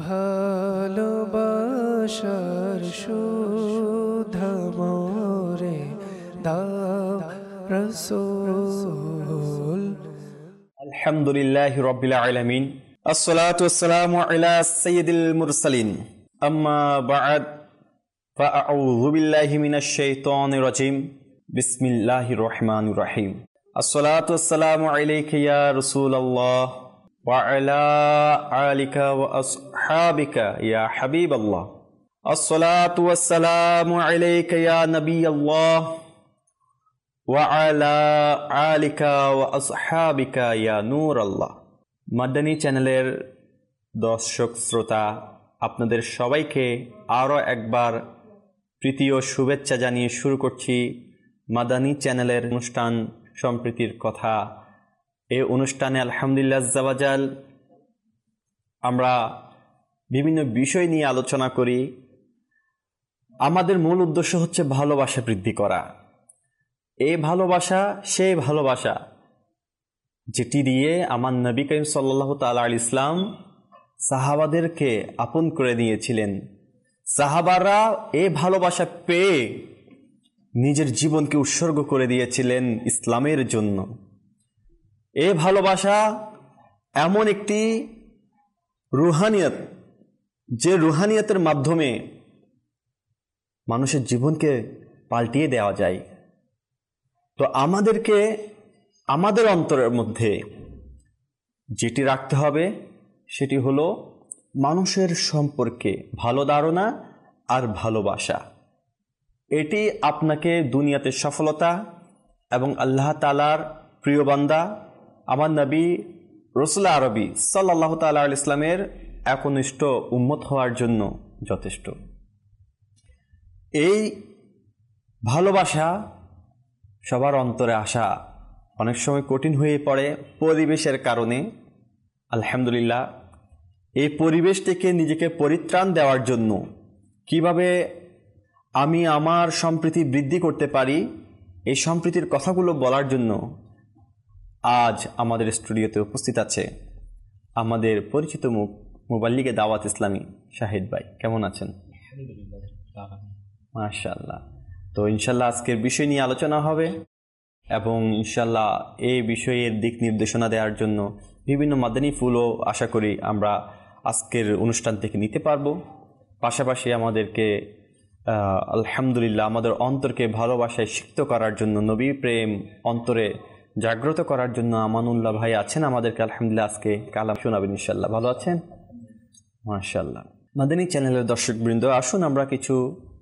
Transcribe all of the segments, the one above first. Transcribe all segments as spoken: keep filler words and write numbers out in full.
ভালোবাসার সুধা মোরে দাও রাসূল। আলহামদুলিল্লাহি রাব্বিল আলামিন, আসসালাতু ওয়াসসালামু আলা সাইয়্যিদিল মুরসালিন, আম্মা বা'দ, ফাআউযু বিল্লাহি মিনাশ শাইতানির রাজীম, বিসমিল্লাহির রহমানির রহিম। আসসালাতু ওয়াসসালামু আলাইকা ইয়া রাসূলুল্লাহ ওয়া আলা আলিকা ওয়া আসহাবিকা ইয়া হাবিবাল্লাহ। আসসালাতু ওয়াসসালামু আলাইকা ইয়া নবিয়াল্লাহ ওয়া আলা আলিকা ওয়া আসহাবিকা ইয়া নূরাল্লাহ। মাদানী চ্যানেলের দর্শক শ্রোতা, আপনাদের সবাইকে আরও একবার প্রীতি ও শুভেচ্ছা জানিয়ে শুরু করছি মাদানী চ্যানেলের অনুষ্ঠান সম্প্রীতির কথা। এই অনুষ্ঠানে আলহামদুলিল্লাহ আজ্জা ওয়া জাল আমরা বিভিন্ন বিষয় নিয়ে আলোচনা করি। আমাদের মূল উদ্দেশ্য হচ্ছে ভালোবাসা বৃদ্ধি করা। এই ভালোবাসা সেই ভালোবাসা যেটি দিয়ে আমার নবী করিম সাল্লাল্লাহু তাআলা আলাইহি ইসলাম সাহাবাদেরকে আপন করে নিয়েছিলেন। সাহাবারা এই ভালোবাসা পেয়ে নিজের জীবনকে উৎসর্গ করে দিয়েছিলেন ইসলামের জন্য। এই ভালোবাসা এমন একটি রুহানিয়ত, যে রুহানিয়তের মাধ্যমে মানুষের জীবনকে পাল্টিয়ে দেওয়া যায়। তো আমাদেরকে আমাদের অন্তরের মধ্যে যেটি রাখতে হবে সেটি হলো মানুষের সম্পর্কে ভালো ধারণা আর ভালোবাসা। এটি আপনাকে দুনিয়াতে সফলতা এবং আল্লাহ তাআলার প্রিয় বান্দা আমার নবী রাসূল আরবি সাল্লাল্লাহু তাআলা আলাইহি ইসলামের একনিষ্ঠ উম্মত হওয়ার জন্য যথেষ্ট। এই ভালোবাসা সবার অন্তরে আসা অনেক সময় কঠিন হয়ে পড়ে পরিবেশের কারণে। আলহামদুলিল্লাহ, এই পরিবেশ থেকে নিজেকে পরিত্রাণ দেওয়ার জন্য কিভাবে আমি আমার সম্প্রীতি বৃদ্ধি করতে পারি, এই সম্প্রীতির কথাগুলো বলার জন্য আজ আমাদের স্টুডিওতে উপস্থিত আছে আমাদের পরিচিত মুখ মুবাল্লিগে দাওয়াত ইসলামী শাহিদ ভাই। কেমন আছেন? মাশাআল্লাহ। তো ইনশাল্লাহ আজকের বিষয় নিয়ে আলোচনা হবে এবং ইনশাল্লাহ এই বিষয়ের দিক নির্দেশনা দেওয়ার জন্য বিভিন্ন মাদানী ফুলও আশা করি আমরা আজকের অনুষ্ঠান থেকে নিতে পারবো। পাশাপাশি আমাদেরকে আলহামদুলিল্লাহ আমাদের অন্তরকে ভালোবাসায় সিক্ত করার জন্য, নবী প্রেম অন্তরে জাগ্রত করার জন্য আমানুল্লাহ ভাই আছেন আমাদেরকে। আলহামদুলিল্লাহ আজকে কালাম শোনাবেন ইনশাল্লাহ। ভালো আছেন? মাশাআল্লাহ। মাদানী চ্যানেলের দর্শকবৃন্দ, আসুন আমরা কিছু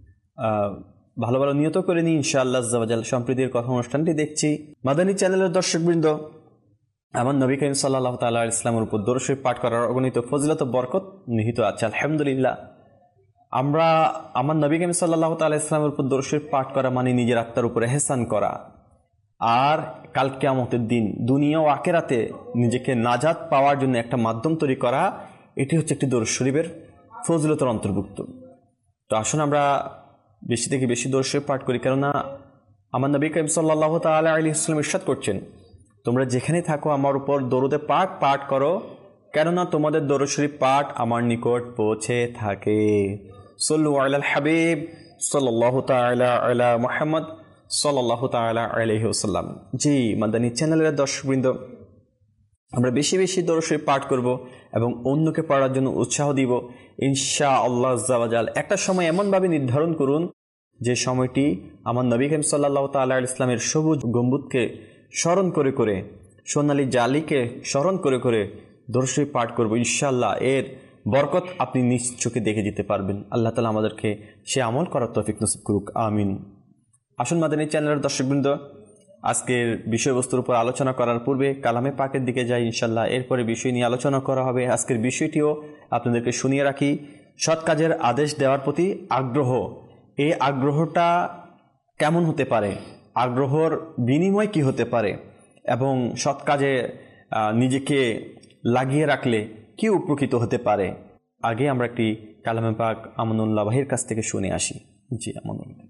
ভালো ভালো নিয়ত করে নিই ইনশাআল্লাহ আজ্জা ওয়া জাল। সম্প্রীতির কথা অনুষ্ঠানটি দেখছি। মাদানী চ্যানেলের দর্শকবৃন্দ, আমার নবী করিম সাল্লাল্লাহু তাআলা আলাইহি ইসলামের উপর দরুদ শরীফ পাঠ করার অগণিত ফজিলত ও বরকত নিহিত আছে। আলহামদুলিল্লাহ, আমরা আমার নবী করিম সাল্লাল্লাহু তাআলা আলাইহি ইসলামের উপর দরুদ শরীফ পাঠ করা মানে নিজের আত্মার উপরে এহসান করা, আর কাল কিয়ামতের দিন দুনিয়া ও আখিরাতে নিজেকে নাজাত পাওয়ার জন্য একটা মাধ্যম তৈরি করা। এটি হচ্ছে একটি দরুদ শরীফের ফজিলতের অন্তর্ভুক্ত। তো আসুন আমরা বেশি থেকে বেশি দরুদ শরীফ পাঠ করি, কেননা আমার নবী করিম সাল্লাল্লাহু তাআলা আলাইহি ওয়াসাল্লাম ইরশাদ করছেন, তোমরা যেখানে থাকো আমার উপর দরুদে পাক পাঠ করো, কেননা তোমাদের দরুদ শরীফ পাঠ আমার নিকট পৌঁছে থাকে। সাল্লু আলাল হাবিব সাল্লাল্লাহু তাআলা আলা মুহাম্মদ সাল্লাল্লাহু তাআলা আলাইহি ওয়াসাল্লাম। জি মাদানী চ্যানেলের দর্শকবৃন্দ, আমরা বেশি বেশি দরুদ শরীফ পাঠ করব এবং অন্যকে পড়ার জন্য উৎসাহ দিব ইনশাআল্লাহ আজ্জা ওয়া জাল। একটা সময় এমনভাবে নির্ধারণ করুন যে সময়টি আমার নবী করিম সাল্লাল্লাহু তাআলা আলাইহি ইসলামের সবুজ গম্বুজকে স্মরণ করে করে, সোনালী জালিকে স্মরণ করে করে দরুদ শরীফ পাঠ করব ইনশাআল্লাহ। এর বরকত আপনি নিজ চোখে দেখে যেতে পারবেন। আল্লাহ তাআলা আমাদেরকে সে আমল করার তৌফিক নসিব করুক, আমিন। আসুন মাদানী চ্যানেলের দর্শকবৃন্দ, আজকের বিষয়বস্তুর উপর আলোচনা করার পূর্বে কালামে পাকের দিকে যাই ইনশাল্লাহ। এরপরে বিষয় নিয়ে আলোচনা করা হবে। আজকের বিষয়টিও আপনাদেরকে শুনিয়ে রাখি, সৎ কাজের আদেশ দেওয়ার প্রতি আগ্রহ। এই আগ্রহটা কেমন হতে পারে, আগ্রহর বিনিময় কি হতে পারে, এবং সৎ কাজে নিজেকে লাগিয়ে রাখলে কি উপকৃত হতে পারে। আগে আমরা একটি কালামে পাক আমানুল্লাহ ভাইয়ের কাছ থেকে শুনে আসি। জি আমানুল্লাহ।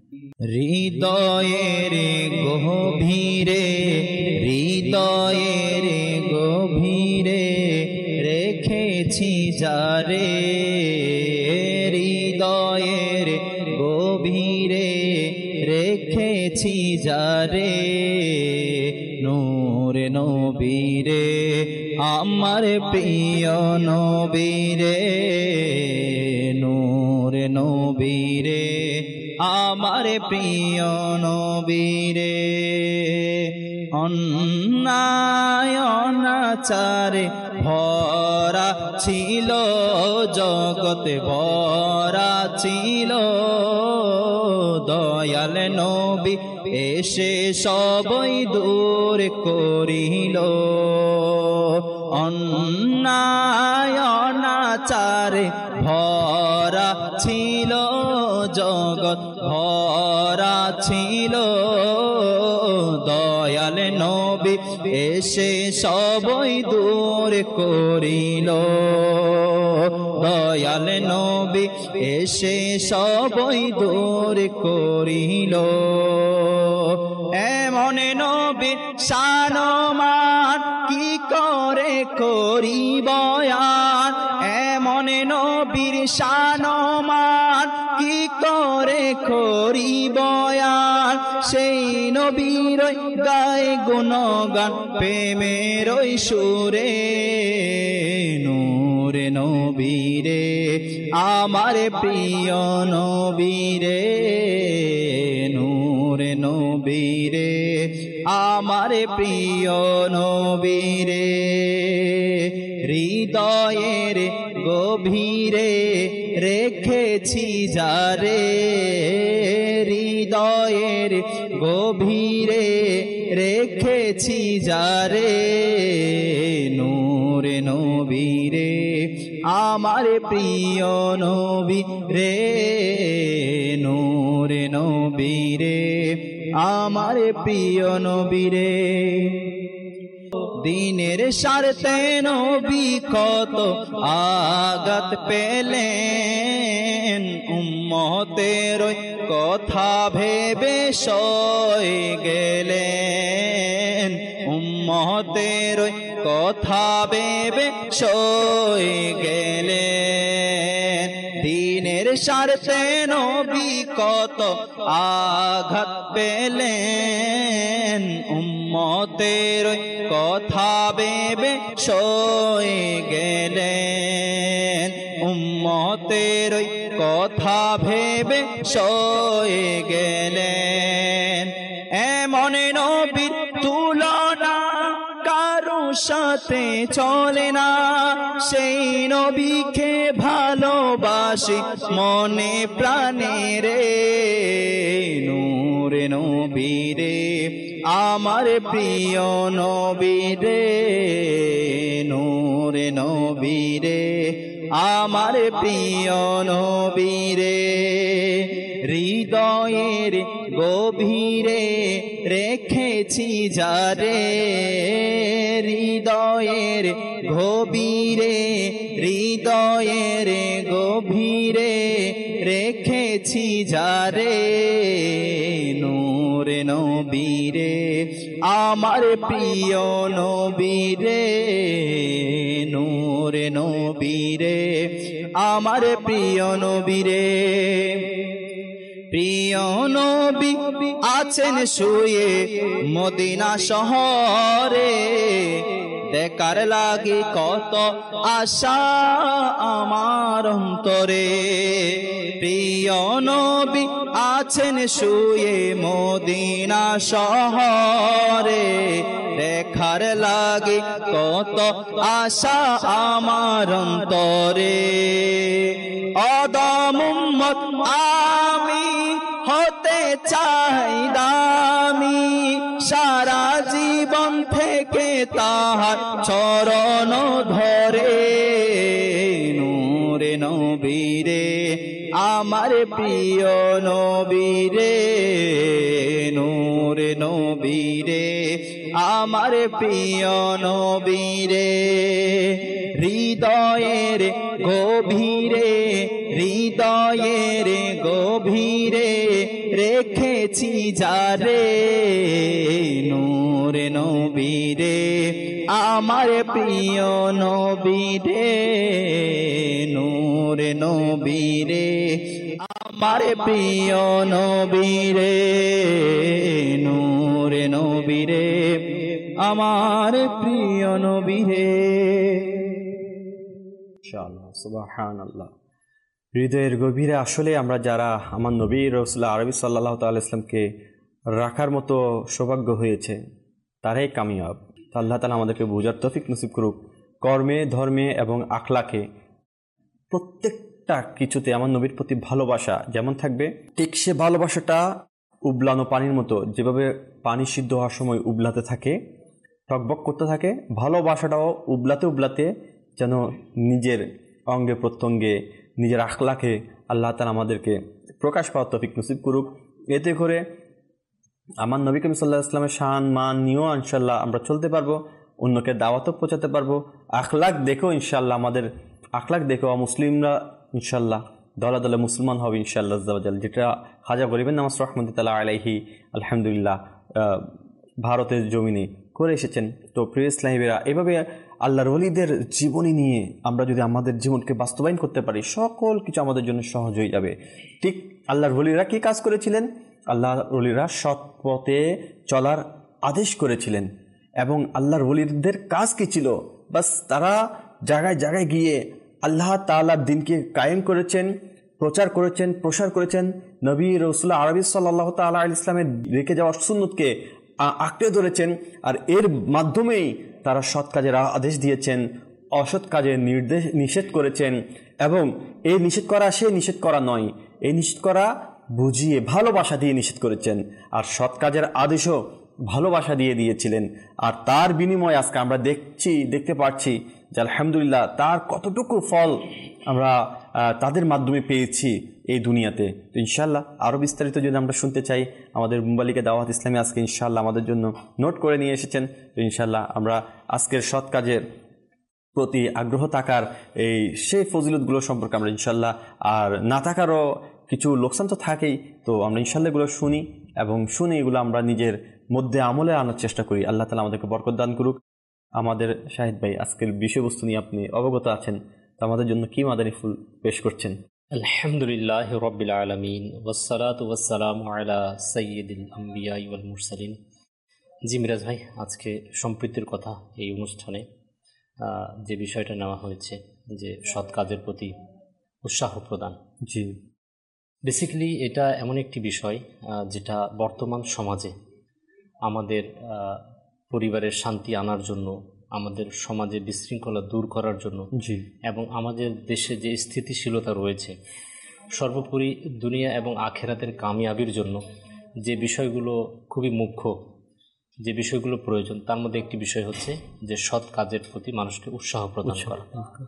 হৃদয়ের গভীরে হৃদয়ের গভীরে রেখে রেখেছি যারে হৃদয়ের গভীরে রেখেছি যারে নূরে নবীরে আমার প্রিয় নবীরে নূরে নবীরে আমার প্রিয় নবীরে অন্যায় অনাচারে ভরা ছিল জগতে ভরা ছিল দয়াল নবী এসে সবই দূর করিল অন্যায় অনাচারে ভরা ছিল জগৎ ভরা ছিল দয়াল নবী এসে সবই দূর করিল দয়াল নবী এসে সবই দূর করিল এমন নবী শানমান কি করে করি বয়ান এমন নবীর শানমান কি করে করি বয়ান সেই নবীর গায়ে গুণগান প্রেমের সুরে নূরে নবীরে আমার প্রিয় নবীরে নূরে নবীরে আমার প্রিয় নবীরে হৃদয়ের গভীরে রেখেছি যারে হৃদয়ের গভীরে রেখেছি যারে নূরে নবীরে আমার প্রিয় নবীরে নূরে নবীরে আমার প্রিয় নবীরে দিনের স্বার্থে নবী কত আঘাত পেলেন উম্মতের কথা ভেবে সয়ে গেলেন উম্মতের কথা ভেবে সয়ে গেলেন দিনের স্বার্থে নবী কত আঘাত পেলেন উম্মতের কথা ভেবে সয়ে গেলেন উম্মতের কথা ভেবে সয়ে গেলেন এমন নবীর তুলনা কারো সাথে চলে না সেই নবীকে ভালোবাসি মনে প্রাণে রে নূরে নবীরে আমার প্রিয় নবীরে নূরে নবীরে আমার প্রিয় নবীরে হৃদয়ের গভীরে রেখেছি যারে হৃদয়ের গভীরে হৃদয়ের গভীরে রেখেছি যারে নূরে নবীরে আমার প্রিয় নবীরে নূরে নবীরে আমার প্রিয় নবীরে প্রিয় নবী আছেন শুয়ে মদিনা শহরে দেখার লাগে কত আশা আমার অন্তরে প্রিয় নবী আছেন শুয়ে মদিনা শহরে দেখার লাগে কত আশা আমার অন্তরে আদম উম্মত আমি হতে চাই দামি সারা জীবন থেকে তাহার চরণ ধরে নূরে নবীরে আমার প্রিয় নবীরে নূরে নবীরে আমার প্রিয় নবীরে হৃদয়ের গভীরে হৃদয়ের গভীরে রেখেছি যারে নূরে নবীরে আমার প্রিয় নবী রে নূরে নবী রে আমার প্রিয় নবী রে নূরে নবী রে আমার প্রিয় নবী রে। ইনশাআল্লাহ, সুবহানাল্লাহ। হৃদয়ের গভীরে আসলে আমরা যারা আমার নবী রাসূল আরবি সাল্লাল্লাহু তাআলা ইসলামকে রাখার মতো সৌভাগ্য হয়েছে তারাই কামিয়াব। তো আল্লাহ তাআলা আমাদেরকে বোঝার তৌফিক নসিব করুক। কর্মে, ধর্মে এবং আখলাকে প্রত্যেকটা কিছুতে আমার নবীর প্রতি ভালোবাসা যেমন থাকবে, ঠিক সে ভালোবাসাটা উবলানো পানির মতো, যেভাবে পানি সিদ্ধ হওয়ার সময় উবলাতে থাকে, টকবক করতে থাকে, ভালোবাসাটাও উবলাতে উবলাতে যেন নিজের অঙ্গে প্রত্যঙ্গে, নিজের আখলাকে আল্লাহ তাআলা আমাদেরকে প্রকাশ পাওয়ার তৌফিক নসিব করুক। এতে করে আমার নবী করিম সাল্লাল্লাহু আলাইহি ওয়াসাল্লামের শান মান নিয়েও ইনশাআল্লাহ আমরা চলতে পারবো, অন্যকে দাওয়াতও পৌঁছাতে পারবো। আখলাক দেখেও ইনশাআল্লাহ আমাদের আখলাক দেখেও মুসলিমরা ইনশাআল্লাহ দলে দলে মুসলমান হবে ইনশাআল্লাহ আজ্জা ওয়া জাল, যেটা খাজা গরিবের নওয়াজ রাহমাতুল্লাহি আলাইহি আলহামদুলিল্লাহ ভারতের জমিনে করে এসেছেন। তো প্রিয় ইসলামীরা, এভাবে আল্লাহর ওলিদের জীবনী নিয়ে আমরা যদি আমাদের জীবনকে বাস্তবায়ন করতে পারি, সকল কিছু আমাদের জন্য সহজ হয়ে যাবে। ঠিক আল্লাহর ওলিরা কী কাজ করেছিলেন? আল্লাহর ওলিরা সৎ পথে চলার আদেশ করেছিলেন। এবং আল্লাহর ওলিদের কাজ কী ছিল? বাস তারা জায়গায় জায়গায় গিয়ে আল্লাহ তাআলার দ্বীনকে কায়েম করেছেন, প্রচার করেছেন, প্রসার করেছেন। নবী রাসূল আরবি সাল্লাল্লাহু তাআলা আলাইহি ইসলামের রেখে যাওয়া সুন্নতকে আঁকড়ে ধরেছেন। আর এর মাধ্যমেই তারা সৎ কাজের আদেশ দিয়েছেন, অসৎ কাজের নির্দেশ নিষেধ করেছেন। এবং এই নিষেধ করা সে নিষেধ করা নয়, এই নিষেধ করা বুঝিয়ে ভালোবাসা দিয়ে নিষেধ করেছেন। আর সৎ কাজের আদেশও ভালোবাসা দিয়ে দিয়েছিলেন। আর তার বিনিময়ে আজকে আমরা দেখছি দেখতে পাচ্ছি যে আলহামদুলিল্লাহ তার কতটুকু ফল আমরা তাদের মাধ্যমে পেয়েছি এই দুনিয়াতে। তো ইনশাআল্লাহ আরও বিস্তারিত যদি আমরা শুনতে চাই, আমাদের মুম্বালিকে দাওয়াত ইসলামী আজকে ইনশাআল্লাহ আমাদের জন্য নোট করে নিয়ে এসেছেন। তো ইনশাআল্লাহ আমরা আজকের সৎ কাজের প্রতি আগ্রহ থাকার এই সেই ফজিলতগুলো সম্পর্কে আমরা ইনশাআল্লাহ, আর না থাকারও কিছু লোকসান তো থাকেই, তো আমরা ইনশাআল্লাহ এগুলো শুনি এবং শুনে এগুলো আমরা নিজের মধ্যে আমলে আনার চেষ্টা করি। আল্লাহ তাআলা আমাদেরকে বরকত দান করুক। আমাদের শাহিদ ভাই, আজকের বিষয়বস্তু নিয়ে আপনি অবগত আছেন, তো আমাদের জন্য কি মাদানী ফুল পেশ করছেন? আলহামদুলিল্লাহ রাব্বিল আলামিন ওয়াসসালাতু ওয়াসসালামু আলা সাইয়্যিদিল আম্বিয়া ওয়াল মুরসালিন। জি মিরাজ ভাই, আজকে সম্প্রীতির কথা এই অনুষ্ঠানে যে বিষয়টা নেওয়া হয়েছে যে সৎ কাজের প্রতি উৎসাহ প্রদান। জি, বেসিক্যালি এটা এমন একটি বিষয় যেটা বর্তমান সমাজে আমাদের পরিবারের শান্তি আনার জন্য, আমাদের সমাজে বিশৃঙ্খলা দূর করার জন্য, জি, এবং আমাদের দেশে যে স্থিতিশীলতা রয়েছে, সর্বোপরি দুনিয়া এবং আখেরাতের কামিয়াবির জন্য যে বিষয়গুলো খুবই মুখ্য, যে বিষয়গুলো প্রয়োজন, তার মধ্যে একটি বিষয় হচ্ছে যে সৎ কাজের প্রতি মানুষকে উৎসাহ প্রদান করা।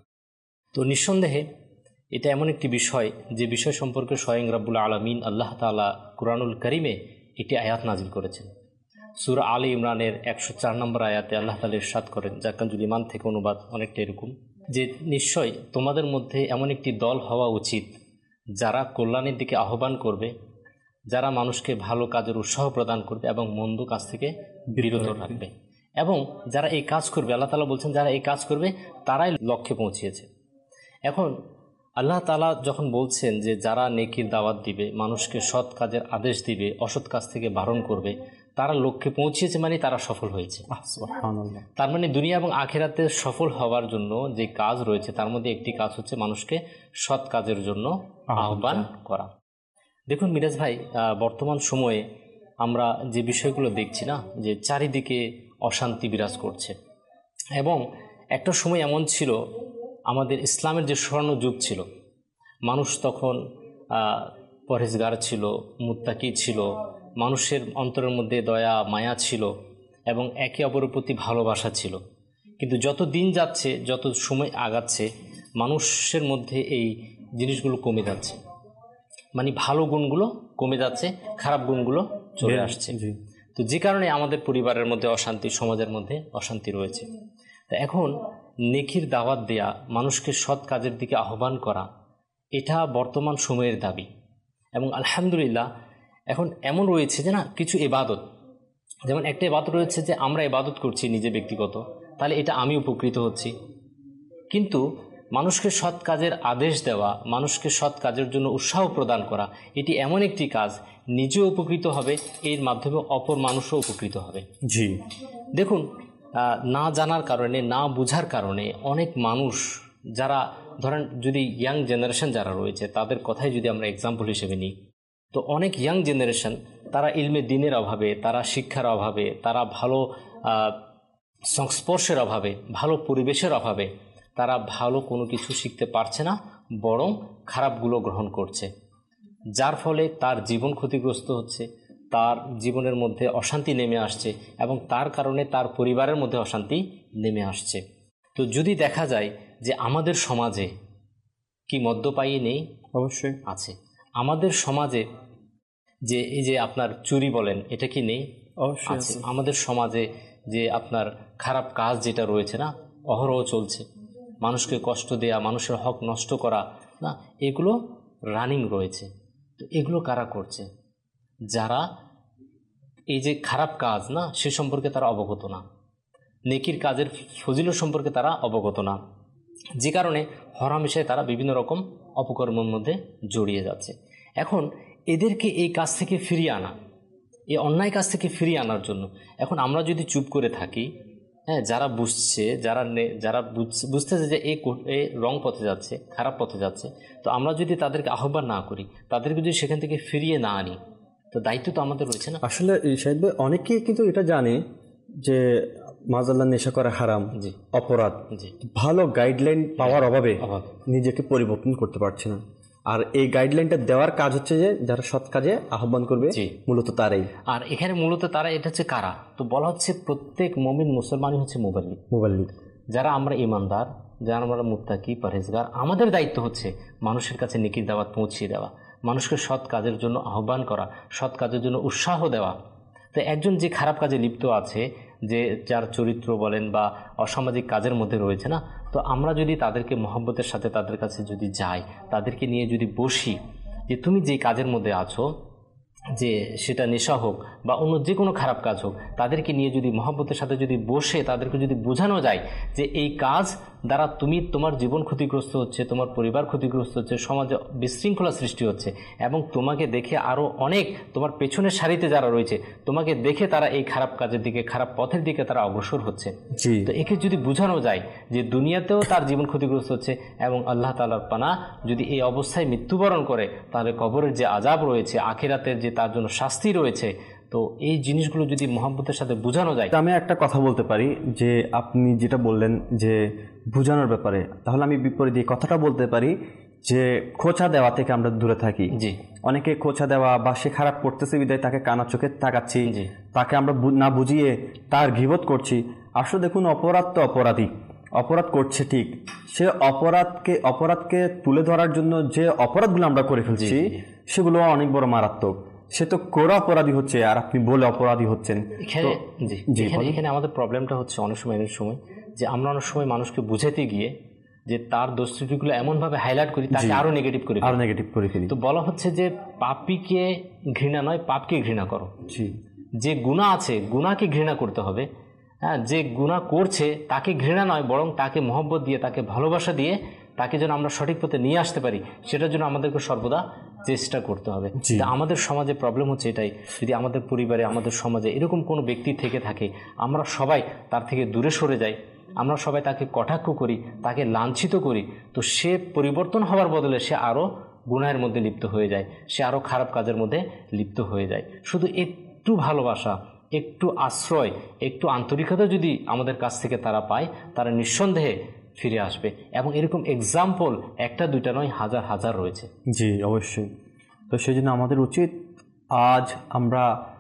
তো নিঃসন্দেহে এটা এমন একটি বিষয় যে বিষয় সম্পর্কে স্বয়ং রাব্বুল আলামিন আল্লাহ তাআলা কুরআনুল কারীমে একটি আয়াত নাজিল করেছেন। সূরা আলী ইমরানের একশো চার নম্বর আয়াতে আল্লাহ তাআলা ইরশাদ করেন, জাকাতুল ঈমান থেকে অনুবাদ অনেকটা এরকম, যে নিশ্চয় তোমাদের মধ্যে এমন একটি দল হওয়া উচিত যারা কল্যাণের দিকে আহ্বান করবে, যারা মানুষকে ভালো কাজের উৎসাহ প্রদান করবে এবং মন্দ কাজ থেকে বিরত রাখবে। এবং যারা এই কাজ করবে, আল্লাহ তাআলা বলছেন যারা এই কাজ করবে তারাই লক্ষ্যে পৌঁছিয়েছে। এখন আল্লাহ তাআলা যখন বলছেন যে যারা নেকির দাওয়াত দিবে, মানুষকে সৎ কাজের আদেশ দিবে, অসৎ কাজ থেকে বারণ করবে, তারা লক্ষ্যে পৌঁছিয়েছে, মানে তারা সফল হয়েছে। সুবহানাল্লাহ। তার মানে দুনিয়া এবং আখিরাতে সফল হওয়ার জন্য যে কাজ রয়েছে তার মধ্যে একটি কাজ হচ্ছে মানুষকে সৎ কাজের জন্য আহ্বান করা। দেখুন মিরাজ ভাই, বর্তমান সময়ে আমরা যে বিষয়গুলো দেখছি না, যে চারিদিকে অশান্তি বিরাজ করছে। এবং একটা সময় এমন ছিল, আমাদের ইসলামের যে স্বর্ণ যুগ ছিল, মানুষ তখন পরহেজগার ছিল, মুত্তাকি ছিল, মানুষের অন্তরের মধ্যে দয়া মায়া ছিল এবং একে অপরের প্রতি ভালোবাসা ছিল। কিন্তু যত দিন যাচ্ছে, যত সময় আগাচ্ছে, মানুষের মধ্যে এই জিনিসগুলো কমে যাচ্ছে, মানে ভালো গুণগুলো কমে যাচ্ছে, খারাপ গুণগুলো চলে আসছে। তো যে কারণে আমাদের পরিবারের মধ্যে অশান্তি, সমাজের মধ্যে অশান্তি রয়েছে। তো এখন নেকির দাওয়াত দেয়া, মানুষকে সৎ কাজের দিকে আহ্বান করা, এটা বর্তমান সময়ের দাবি। এবং আলহামদুলিল্লাহ এখন এমন রয়েছে যে না, কিছু ইবাদত, যেমন একটা ইবাদত রয়েছে যে আমরা ইবাদত করছি নিজে ব্যক্তিগত, তাহলে এটা আমি উপকৃত হচ্ছি। কিন্তু মানুষকে সৎ কাজের আদেশ দেওয়া, মানুষকে সৎ কাজের জন্য উৎসাহ প্রদান করা, এটি এমন একটি কাজ, নিজেও উপকৃত হবে, এর মাধ্যমে অপর মানুষও উপকৃত হবে। জি দেখুন, না জানার কারণে, না বোঝার কারণে অনেক মানুষ, যারা ধরেন যদি ইয়াং জেনারেশন যারা রয়েছে তাদের কথাই যদি আমরা এক্সাম্পল হিসেবে নিই, তো অনেক ইয়াং জেনারেশন তারা ইলমে দিনের অভাবে, তারা শিক্ষার অভাবে, তারা ভালো সংস্পর্শের অভাবে, ভালো পরিবেশের অভাবে তারা ভালো কোনো কিছু শিখতে পারছে না, বরং খারাপগুলো গ্রহণ করছে, যার ফলে তার জীবন ক্ষতিগ্রস্ত হচ্ছে, তার জীবনের মধ্যে অশান্তি নেমে আসছে এবং তার কারণে তার পরিবারের মধ্যে অশান্তি নেমে আসছে। তো যদি দেখা যায় যে আমাদের সমাজে কি মদ্যপায়ী নেই? অবশ্যই আছে। আমাদের সমাজে যে এই যে আপনার চুরি বলেন, এটা কি নেই? অবশ্যই আছে। আমাদের সমাজে যে আপনার খারাপ কাজ যেটা রয়েছে না, অহরহ চলছে, মানুষকে কষ্ট দেয়া, মানুষের হক নষ্ট করা, না, এগুলো রানিং রয়েছে। তো এগুলো কারা করছে? যারা এই যে খারাপ কাজ না, সে সম্পর্কে তারা অবগত না, নেকির কাজের ফজিলত সম্পর্কে তারা অবগত না, যে কারণে হরহামেশায় তারা বিভিন্ন রকম অপকর্মের মধ্যে জড়িয়ে যাচ্ছে। এখন এদেরকে এই কাজ থেকে ফিরিয়ে আনা, এই অন্যায় কাজ থেকে ফিরিয়ে আনার জন্য এখন আমরা যদি চুপ করে থাকি, হ্যাঁ, যারা বুঝছে, যারা যারা বুঝতেছে যে এই রং পথে যাচ্ছে, খারাপ পথে যাচ্ছে, তো আমরা যদি তাদেরকে আহ্বান না করি, তাদেরকে যদি সেখান থেকে ফিরিয়ে না আনি, তো দায়িত্ব তো আমাদের রয়েছে না। আসলে শাহিদ ভাই, অনেকেই কিন্তু এটা জানে যে মাজাল্লাহ নেশা করা হারাম, জি, অপরাধ, জি, ভালো গাইডলাইন পাওয়ার অভাবে নিজেকে পরিবর্তন করতে পারছে না। আর এই গাইডলাইনটা দেওয়ার কাজ হচ্ছে যে যারা সৎ কাজে আহ্বান করবে, মূলত তারাই। আর এখানে মূলত তারা, এটা হচ্ছে কারা? তো বলা হচ্ছে প্রত্যেক মুমিন মুসলমানই হচ্ছে মুবাল্লিগ। মুবাল্লিগ যারা আমরা ইমানদার, যারা আমরা মুত্তাকি, পরহেজগার, আমাদের দায়িত্ব হচ্ছে মানুষের কাছে নেকির দাওয়াত পৌঁছিয়ে দেওয়া, মানুষকে সৎ কাজের জন্য আহ্বান করা, সৎ কাজের জন্য উৎসাহ দেওয়া। তো একজন যে খারাপ কাজে লিপ্ত আছে, যে যার চরিত্র বলেন বা অসামাজিক কাজের মধ্যে রয়েছে না, তো আমরা যদি তাদেরকে মহব্বতের সাথে তাদের কাছে যদি যাই, তাদেরকে নিয়ে যদি বসি যে তুমি যে কাজের মধ্যে আছো, যে সেটা নেশা হোক বা অন্য যে কোনো খারাপ কাজ হোক, তাদেরকে নিয়ে যদি মহব্বতের সাথে যদি বসে তাদেরকে যদি বোঝানো যায় যে এই কাজ দ্বারা তুমি, তোমার জীবন ক্ষতিগ্রস্ত হচ্ছে, তোমার পরিবার ক্ষতিগ্রস্ত হচ্ছে, সমাজে বিশৃঙ্খলা সৃষ্টি হচ্ছে, এবং তোমাকে দেখে আরও অনেক তোমার পেছনের সারিতে যারা রয়েছে, তোমাকে দেখে তারা এই খারাপ কাজের দিকে, খারাপ পথের দিকে তারা অগ্রসর হচ্ছে। তো একে যদি বোঝানো যায় যে দুনিয়াতেও তার জীবন ক্ষতিগ্রস্ত হচ্ছে এবং আল্লাহ তাআলার পানা যদি এই অবস্থায় মৃত্যুবরণ করে, তাহলে কবরের যে আযাব রয়েছে, আখিরাতের যে তার জন্য শাস্তি রয়েছে, তো এই জিনিসগুলো যদি মহব্বতের সাথে বোঝানো যায়। আমি একটা কথা বলতে পারি যে আপনি যেটা বললেন যে বোঝানোর ব্যাপারে, তাহলে আমি বিপরীত এই কথাটা বলতে পারি যে খোঁচা দেওয়া থেকে আমরা দূরে থাকি। জি, অনেকে খোঁচা দেওয়া বা সে খারাপ করতেছে বিদায় তাকে কানা চোখে তাকাচ্ছি, তাকে আমরা না বুঝিয়ে তার গীবত করছি। আসলে দেখুন, অপরাধ তো অপরাধী, অপরাধ করছে ঠিক, সে অপরাধকে অপরাধকে তুলে ধরার জন্য যে অপরাধগুলো আমরা করে ফেলছি সেগুলো অনেক বড় মারাত্মক। সে তো কোরা অপরাধী হচ্ছে আর আপনি বলে অপরাধী হচ্ছেন। এখানে আমাদের প্রবলেমটা হচ্ছে অনেক সময় এর সময় যে আমরা অনেক সময় মানুষকে বুঝাতে গিয়ে যে তার দোষ ত্রুটিগুলো এমনভাবে হাইলাইট করি, তাকে আরো নেগেটিভ করি, আরো নেগেটিভ করে ফেলি। তো বলা হচ্ছে যে পাপীকে ঘৃণা নয়, পাপকে ঘৃণা করো। যে গুনাহ আছে, গুনাহকে ঘৃণা করতে হবে। হ্যাঁ, যে গুনাহ করছে তাকে ঘৃণা নয়, বরং তাকে মহব্বত দিয়ে, তাকে ভালোবাসা দিয়ে, তাকে যেন আমরা সঠিক পথে নিয়ে আসতে পারি, সেটার জন্য আমাদেরকে সর্বদা চেষ্টা করতে হবে। আমাদের সমাজে প্রবলেম হচ্ছে এটাই, যদি আমাদের পরিবারে, আমাদের সমাজে এরকম কোনো ব্যক্তি থেকে থাকে, আমরা সবাই তার থেকে দূরে সরে যাই, আমরা সবাই তাকে কটাক্ষ করি, তাকে লাঞ্ছিত করি, তো সে পরিবর্তন হওয়ার বদলে সে আরও গুনাহের মধ্যে লিপ্ত হয়ে যায়, সে আরও খারাপ কাজের মধ্যে লিপ্ত হয়ে যায়। শুধু একটু ভালোবাসা, একটু আশ্রয়, একটু আন্তরিকতা যদি আমাদের কাছ থেকে তারা পায়, তারা নিঃসন্দেহে ফিরে আসবে। এবং এরকম এক্সাম্পল একটা দুইটা নয়, হাজার হাজার রয়েছে। জি, অবশ্যই। তো সেই জন্য আমাদের উচিত আজ আমরা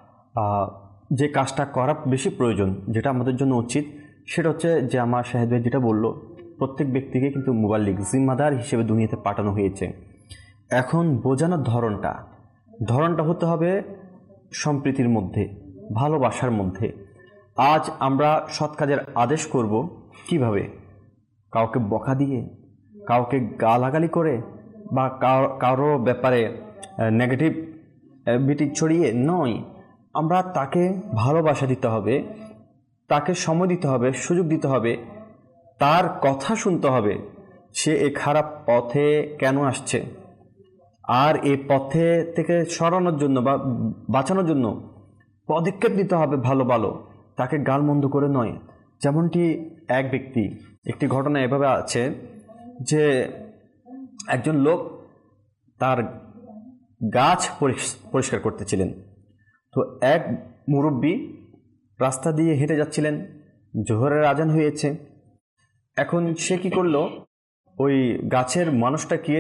যে কাজটা করা বেশি প্রয়োজন, যেটা আমাদের জন্য উচিত, সেটা হচ্ছে যে আমার শাহিদ ভাই যেটা বললো, প্রত্যেক ব্যক্তিকে কিন্তু মুবাল্লিগ, জিম্মাদার হিসেবে দুনিয়াতে পাঠানো হয়েছে। এখন বোঝানোর ধরনটা ধরনটা হতে হবে সম্প্রীতির মধ্যে, ভালোবাসার মধ্যে। আজ আমরা সৎ কাজের আদেশ করব কিভাবে? কাউকে বকা দিয়ে, কাউকে গালাগালি করে, বা কারো ব্যাপারে নেগেটিভ বিটি ছড়িয়ে নয়। আমরা তাকে ভালোবাসা দিতে হবে, তাকে সময় দিতে হবে, সুযোগ দিতে হবে, তার কথা শুনতে হবে সে এই খারাপ পথে কেন আসছে, আর এই পথে থেকে সরানোর জন্য বা বাঁচানোর জন্য পদক্ষেপ নিতে হবে ভালো ভালো, তাকে গালমন্দ করে নয়। যেমনটি এক ব্যক্তি, একটি ঘটনা এভাবে আছে যে একজন লোক তার গাছ পরিষ্কার করতেছিলেন। তো এক মুরব্বী রাস্তা দিয়ে হেঁটে যাচ্ছিলেন, জোহরের আজান হয়েছে। এখন সে কি করলো, ওই গাছের মানুষটাকে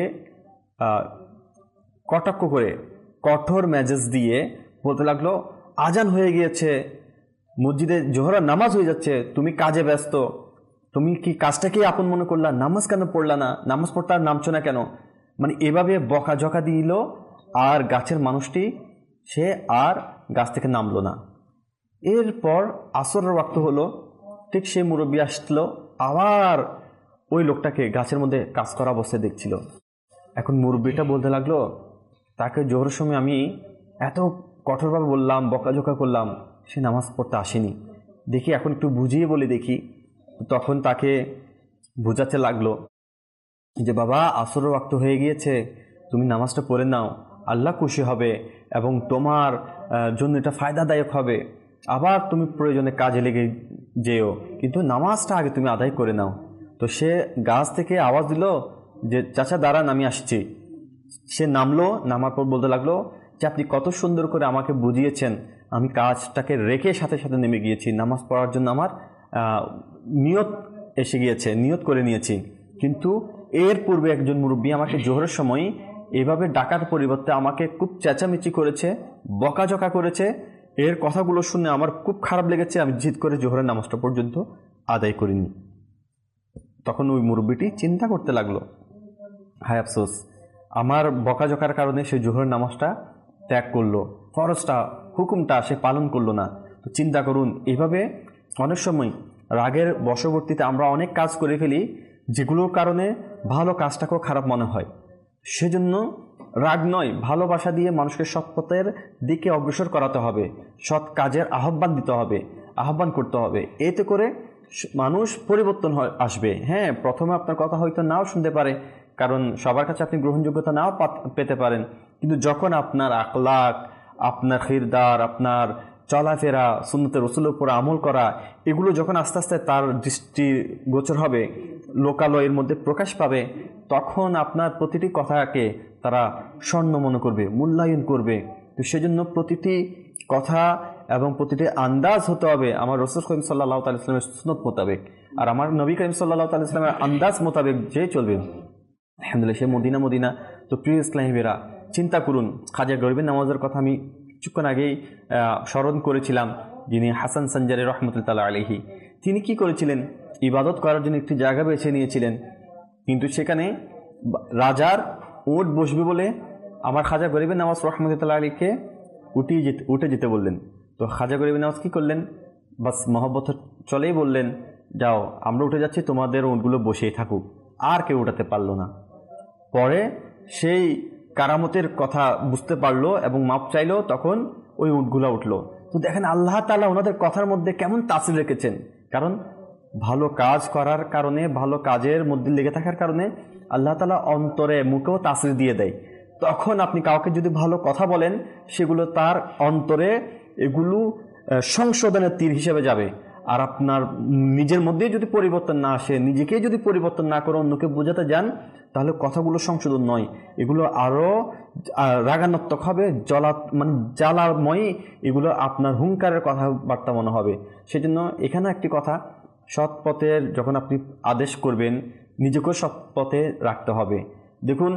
কটাক্ষ করে কঠোর মেজাজ দিয়ে বলতে লাগলো, আজান হয়ে গিয়েছে, মসজিদে জোহরের নামাজ হয়ে যাচ্ছে, তুমি কাজে ব্যস্ত, তুমি কি কাজটাকেই আপন মনে করলা, নামাজ কেন পড়লা না, নামাজ পড়তে আর নামছো না কেন? মানে এভাবে বকাঝকা দিল, আর গাছের মানুষটি সে আর গাছ থেকে নামলো না। এরপর আসরের ওয়াক্ত হলো, ঠিক সে মুরব্বী আসলো, আবার ওই লোকটাকে গাছের মধ্যে কাজ করা অবস্থায় দেখছিল। এখন মুরব্বীটা বলতে লাগলো, তাকে জোহরের সময় আমি এত কঠোরভাবে বললাম, বকাঝকা করলাম, সে নামাজ পড়তে আসেনি, দেখি এখন একটু বুঝিয়ে বলে দেখি। তখন তাকে বোঝাতে লাগলো যে বাবা, আসরের ওয়াক্ত হয়ে গিয়েছে, তুমি নামাজটা পড়ে নাও, আল্লাহ খুশি হবে এবং তোমার জন্য এটা ফায়দাদায়ক হবে, আবার তুমি প্রয়োজনে কাজে লেগে যেও, কিন্তু নামাজটা আগে তুমি আদায় করে নাও। তো সে গাছ থেকে আওয়াজ দিল যে চাচা দাঁড়ান, আমি আসছি। সে নামলো, নামার পর বলতে লাগলো যে আপনি কত সুন্দর করে আমাকে বুঝিয়েছেন, আমি কাজটাকে রেখে সাথে সাথে নেমে গিয়েছি, নামাজ পড়ার জন্য আমার নিয়ত এসে গিয়েছে, নিয়ত করে নিয়েছি। কিন্তু এর পূর্বে একজন মুরব্বী আমাকে জোহরের সময় এভাবে ডাকার পরিবর্তে আমাকে খুব চেঁচামেচি করেছে, বকাঝকা করেছে, এর কথাগুলো শুনে আমার খুব খারাপ লেগেছে, আমি জিদ করে জোহরের নামাজটা পর্যন্ত আদায় করিনি। তখন ওই মুরব্বীটি চিন্তা করতে লাগলো, হায় আফসোস, আমার বকাঝকার কারণে সে জোহরের নামাজটা ত্যাগ করলো, ফরজটা হুকুমটা সে পালন করলো না। তো চিন্তা করুন, এইভাবে অনেক সময় রাগের বশবর্তীতে আমরা অনেক কাজ করে ফেলি যেগুলোর কারণে ভালো কাজটাকেও খারাপ মনে হয়। সেজন্য রাগ নয়, ভালোবাসা দিয়ে মানুষকে সৎ পথের দিকে অগ্রসর করাতে হবে, সৎ কাজের আহ্বান দিতে হবে, আহ্বান করতে হবে। এতে করে মানুষ পরিবর্তন আসবে। হ্যাঁ, প্রথমে আপনার কথা হয়তো নাও শুনতে পারে, কারণ সবার কাছে আপনি গ্রহণযোগ্যতা নাও পেতে পারেন, কিন্তু যখন আপনার আখলাক, আপনার খিরদার, আপনার চলাফেরা, সুন্নতে রসুলের উপর আমল করা, এগুলো যখন আস্তে আস্তে তার দৃষ্টি গোচর হবে, লোকালয়ের মধ্যে প্রকাশ পাবে, তখন আপনার প্রতিটি কথাকে তারা স্বর্ণ মনে করবে, মূল্যায়ন করবে। তো সেজন্য প্রতিটি কথা এবং প্রতিটি আন্দাজ হতে হবে আমার রাসূল করিম সাল্লাল্লাহু তাআলা ইসলামের সুন্নত মোতাবেক, আর আমার নবী করিম সাল্লাল্লাহু তাআলা ইসলামের আন্দাজ মোতাবেক যে চলবে, আলহামদুলিল্লাহ সে মদিনা মদিনা। তো প্রিয় ইসলামীরা, চিন্তা করুন, খাজা গরিবের নামাজের কথা আমি কিছুক্ষণ আগেই স্মরণ করেছিলাম, যিনি হাসান সানজারি রহমতুল্লাহ আলাইহি। তিনি কি করেছিলেন, ইবাদত করার জন্য একটি জায়গা বেছে নিয়েছিলেন, কিন্তু সেখানে রাজার উট বসবে বলে আমার খাজা গরিবের নামাজ রহমতুল্লাহ আলীকে উঠিয়ে যেতে উঠে যেতে বললেন। তো খাজা গরিবের নামাজ কী করলেন, বাস মহব্বত চলেই বললেন, যাও আমরা উঠে যাচ্ছি, তোমাদের উটগুলো বসেই থাকুক। আর কেউ উঠাতে পারল না। পরে সেই কারামতের কথা বুঝতে পারলো এবং মাপ চাইলো, তখন ওই উটগুলো উঠলো। তো দেখেন আল্লাহ তাআলা ওনাদের কথার মধ্যে কেমন তাসির রেখেছেন, কারণ ভালো কাজ করার কারণে, ভালো কাজের মধ্যে লেগে থাকার কারণে আল্লাহ তাআলা অন্তরে মুখেও তাসির দিয়ে দেয়। তখন আপনি কাউকে যদি ভালো কথা বলেন, সেগুলো তার অন্তরে এগুলো সংশোধনের তীর হিসেবে যাবে। আর আপনার নিজের মধ্যেই যদি পরিবর্তন না আসে, নিজেকেই যদি পরিবর্তন না করে অন্যকে বোঝাতে যান, তাহলে কথাগুলো সংশোধন নয়, এগুলো আরও রাগান্বিত হবে, জ্বলা মানে জ্বালাময়, এগুলো আপনার হুঙ্কারের কথাবার্তা মনে হবে। সেজন্য এখানে একটি কথা, সৎ পথের যখন আপনি আদেশ করবেন, নিজেকেও সৎ পথে রাখতে হবে। দেখুন,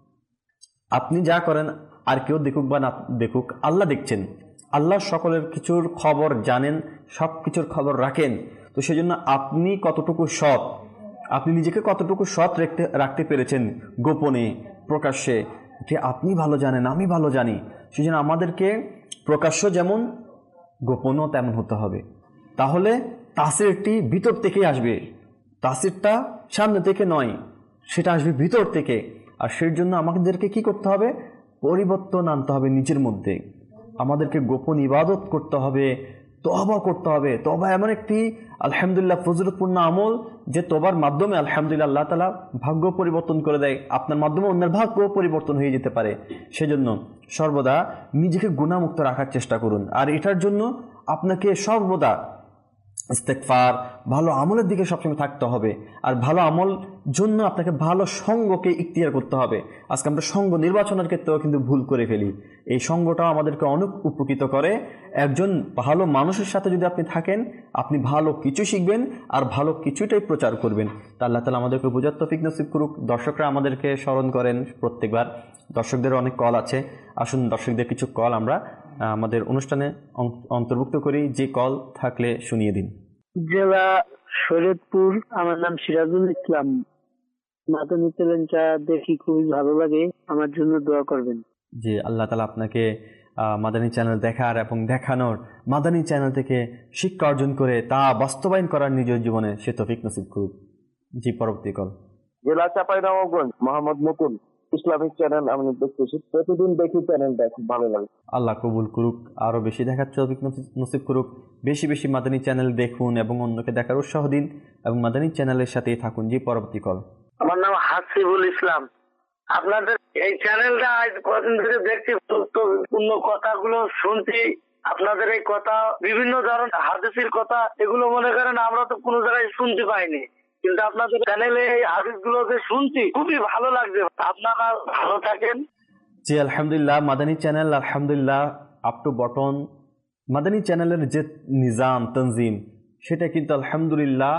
আপনি যা করেন আর কেউ দেখুক বা না দেখুক, আল্লাহ দেখছেন, আল্লাহ সকলের কিছুর খবর জানেন, সব কিছুর খবর রাখেন। তো সেজন্য আপনি কতটুকু সৎ, আপনি নিজেকে কতটুকু সৎ রাখতে রাখতে পেরেছেন, গোপনে প্রকাশ্যে, যে আপনি ভালো জানেন, আমি ভালো জানি। সেজন্য আমাদেরকে প্রকাশ্য যেমন, গোপনও তেমন হতে হবে। তাহলে তাসিরটি ভিতর থেকেই আসবে, তাসিরটা সামনে থেকে নয়, সেটা আসবে ভিতর থেকে। আর সেই জন্য আমাদেরকে কি করতে হবে, পরিবর্তন আনতে হবে নিজের মধ্যে। আমাদেরকে গোপন ইবাদত করতে হবে, তওবা করতে হবে। তওবা এমন একটি আলহামদুলিল্লাহ ফজিলতপূর্ণ আমল যে তওবার মাধ্যমে আলহামদুলিল্লাহ আল্লাহ তাআলা ভাগ্য পরিবর্তন করে দেয়, আপনার মাধ্যমে অন্যের ভাগ্য পরিবর্তন হয়ে যেতে পারে। সেজন্য সর্বদা নিজেকে গুনাহমুক্ত রাখার চেষ্টা করুন, আর এটার জন্য আপনাকে সর্বদা ইস্তেগফার, ভালো আমলের দিকে সবসময় থাকতে হবে। আর ভালো আমল জন্য আপনাকে ভালো সঙ্গকে ইখতিয়ার করতে হবে। আজকে আমরা সঙ্গ নির্বাচনের ক্ষেত্রেও কিন্তু ভুল করে ফেলি। এই সঙ্গটাও আমাদেরকে অনেক উপকৃত করে। একজন ভালো মানুষের সাথে যদি আপনি থাকেন, আপনি ভালো কিছু শিখবেন আর ভালো কিছুটাই প্রচার করবেন। তা আল্লাহ তাআলা আমাদেরকে বুঝার তৌফিক নসিব করুক। দর্শকরা আমাদেরকে স্মরণ করেন প্রত্যেকবার, দর্শকদের অনেক কল আছে, আসুন দর্শকদের কিছু কল আমরা আমাদের অনুষ্ঠানে অন্তর্ভুক্ত করি। যে কল থাকলে শুনিয়ে দিন। জেলা শরীয়তপুর, আমার নাম সিরাজুল ইসলাম। মাদানী চ্যানেলটা দেখি খুবই ভালো লাগে, আমার জন্য দোয়া করবেন। জি, আল্লাহ তাআলা আপনাকে মাদানী চ্যানেল দেখার এবং দেখানোর, মাদানী চ্যানেল থেকে শিক্ষা অর্জন করে তা বাস্তবায়ন করার নিজের জীবনে সে তৌফিক নসিব করুক। জি, পরবর্তী কল। জেলা চাঁপাইনবাবগঞ্জ, মোহাম্মদ মুকুল। ইসলামিক চ্যানেল আমি দেখতেছি, প্রতিদিন দেখি চ্যানেলটা, খুব ভালো লাগে। আল্লাহ কবুল করুক, আরও বেশি দেখার তৌফিক নসিব করুক। বেশি বেশি মাদানী চ্যানেল দেখুন এবং অন্যকে দেখার উৎসাহ দিন এবং মাদানী চ্যানেলের সাথেই থাকুন। জি, পরবর্তী কল। আমার নাম হাসিবুল ইসলাম। আপনাদের এই চ্যানেলটা আজ কদিন ধরে দেখছি, গুরুত্বপূর্ণ কথাগুলো শুনছি। আপনাদের এই কথা, বিভিন্ন ধরনের হাদিসের কথা, এগুলো মনে করেন আমরা তো কোনো জায়গায় শুনতে পাইনি, কিন্তু আপনাদের চ্যানেলে এই হাদিসগুলো যে শুনছি খুবই ভালো লাগছে। আপনারা ভালো থাকেন। জি, আলহামদুলিল্লাহ। মাদানী চ্যানেল আলহামদুলিল্লাহ আপ টু বটন, মাদানী চ্যানেলের যে নিজাম তনজিম সেটা কিন্তু আলহামদুলিল্লাহ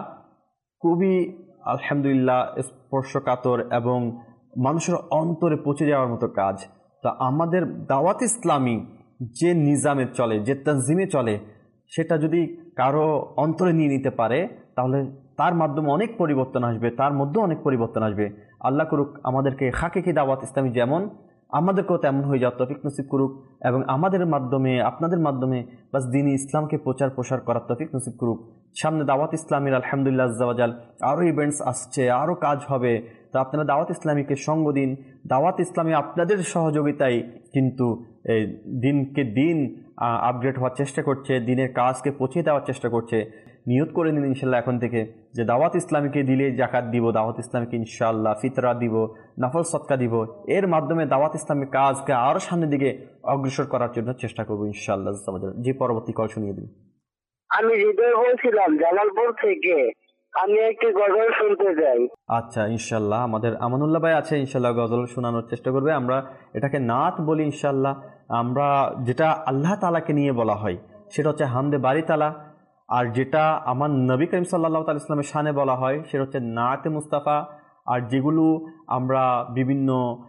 খুবই আলহামদুলিল্লাহ স্পর্শকাতর এবং মানুষের অন্তরে পৌঁছে যাওয়ার মতো কাজ। তো আমাদের দাওয়াত ইসলামী যে নিজামে চলে, যে তনজিমে চলে, সেটা যদি কারো অন্তরে নিয়ে নিতে পারে তাহলে তার মাধ্যমে অনেক পরিবর্তন আসবে, তার মধ্যেও অনেক পরিবর্তন আসবে। আল্লাহ করুক আমাদেরকে হাকিকি দাওয়াত ইসলামী যেমন, আমাদেরকেও তেমন হয়ে যাওয়ার তৌফিক নসিব করুক এবং আমাদের মাধ্যমে, আপনাদের মাধ্যমে বাস দ্বীন ইসলামকে প্রচার প্রসার করার তৌফিক নসিব করুক। সামনে দাওয়াত ইসলামীর আলহামদুলিল্লাহ আজ্জা ওয়া জাল আরও ইভেন্টস আসছে, আরও কাজ হবে। তো আপনারা দাওয়াত ইসলামীকে সঙ্গ দিন। দাওয়াত ইসলামী আপনাদের সহযোগিতায় কিন্তু এই দিনকে দিন আপগ্রেড হওয়ার চেষ্টা করছে, দিনের কাজকে পৌঁছে দেওয়ার চেষ্টা করছে। নিয়ত করে নিন ইনশাল্লাহ এখন থেকে যে দাওয়াত ইসলামীকে দিলে জাকাত দিব, দাওয়াত ইসলামীকে ইনশাআল্লাহ ফিতরা দিব, নফল সদকা দিব। এর মাধ্যমে দাওয়াত ইসলামী কাজকে আরও সামনের দিকে অগ্রসর করার জন্য চেষ্টা করবো ইনশাআল্লাহ। যে পরবর্তী কল শুনিয়ে দিন। আমি হৃদয় বলছিলাম জালালপুর থেকে, আমি একটি গজল শুনতে চাই। আচ্ছা, ইনশাল্লাহ আমাদের আমানুল্লাহ ভাই আছে, ইনশাল্লাহ গজল শোনানোর চেষ্টা করবে। আমরা এটাকে নাত বলি ইনশাল্লাহ। আমরা যেটা আল্লাহ তাআলাকে নিয়ে বলা হয় সেটা হচ্ছে হামদে বারি তালা, আর যেটা আমার নবী করিম সাল্লাল্লাহু তাআলা ইসলামের শানে বলা হয় সেটা হচ্ছে নাতে মুস্তাফা। আর যেগুলো আমরা বিভিন্ন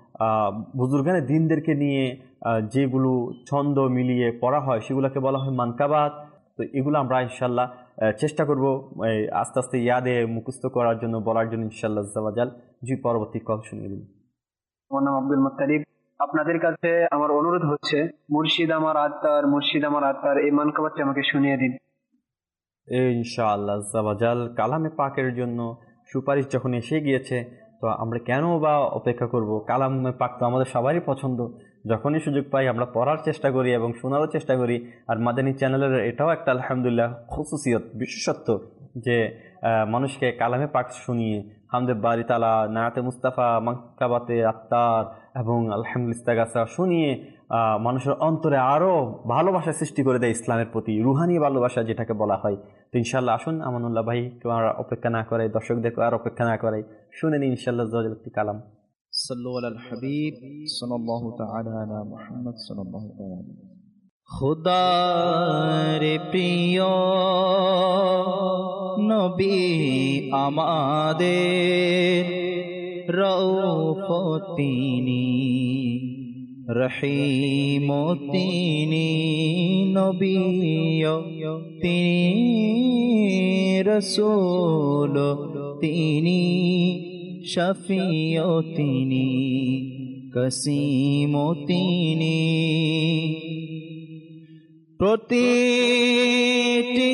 বুজুর্গানে দিনদেরকে নিয়ে যেগুলো ছন্দ মিলিয়ে পড়া হয় সেগুলোকে বলা হয় মানকাবাত। তো এগুলো আমরা ইনশাল্লাহ চেষ্টা করব আস্তে আস্তে ইয়াদে মুখস্থ করার জন্য, বলার জন্য ইনশাআল্লাহ আজ্জা ওয়া জাল। জি, পরবর্তী কল শুনিয়ে দিন। আমার নাম আব্দুল মুত্তালিব। আপনাদের কাছে আমার অনুরোধ হচ্ছে, মুর্শিদ আমার আত্মার, মুর্শিদ আমার আত্মার এই মানকাবাতটি আমাকে শুনিয়ে দিন। ইনশাআল্লাহ আজ্জা ওয়া জাল। কালামে পাকের জন্য সুপারিশ যখন এসে গিয়েছে তো আমরা কেন বা অপেক্ষা করব? কালামে পাক তো আমাদের সবারই পছন্দ। যখনই সুযোগ পাই আমরা পড়ার চেষ্টা করি এবং শোনারও চেষ্টা করি। আর মাদানী চ্যানেলের এটাও একটা আলহামদুলিল্লাহ খুসুসিয়ত, বিশেষত্ব যে মানুষকে কালামে পাক শুনিয়ে হামদে বারি তালা, নায়াতে মুস্তাফা, মানকাবাতে আত্মার এবং আলহামদুলিল্লাহ ইস্তেগাসা শুনিয়ে মানুষের অন্তরে আরও ভালোবাসা সৃষ্টি করে দেয় ইসলামের প্রতি, রুহানি ভালোবাসা যেটাকে বলা হয়। তো ইনশাআল্লাহ আসুন আমানুল্লাহ ভাই কেউ আর অপেক্ষা না করে, দর্শকদের আর অপেক্ষা না করে শুনে নিন ইনশাআল্লাহ একটি কালাম। সাল্লু আলাল হাবিব সাল্লাল্লাহু তাআলা আলা মুহাম্মদ সাল্লাল্লাহু তাআলা। খোদার প্রিয় নবী আমাদের রউফ তিনি, রহিম তিনি, নবী তিনি, রসূল তিনি, শফিও তিনি, কাসিম তিনি। প্রতিটি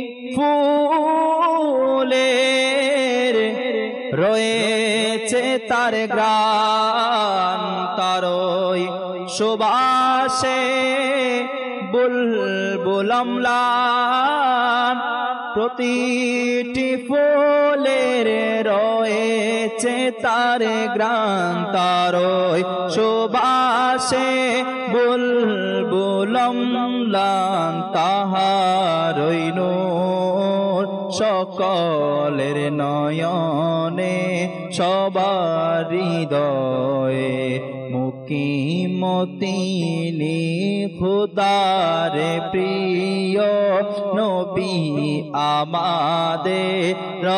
ফুলের রয়েছে তার গ্রাণ, তারই সুবাসে বুলবুল অম্লান প্রতিটি ফুলের রয়েছে তার গ্রাণ তার সুবাসে বুলবুল অম্লান তাহারই নূর সকলের নয়নে সবার হৃদয়ে মুকিমতিনি খুদার প্রিয় নবী আমাদের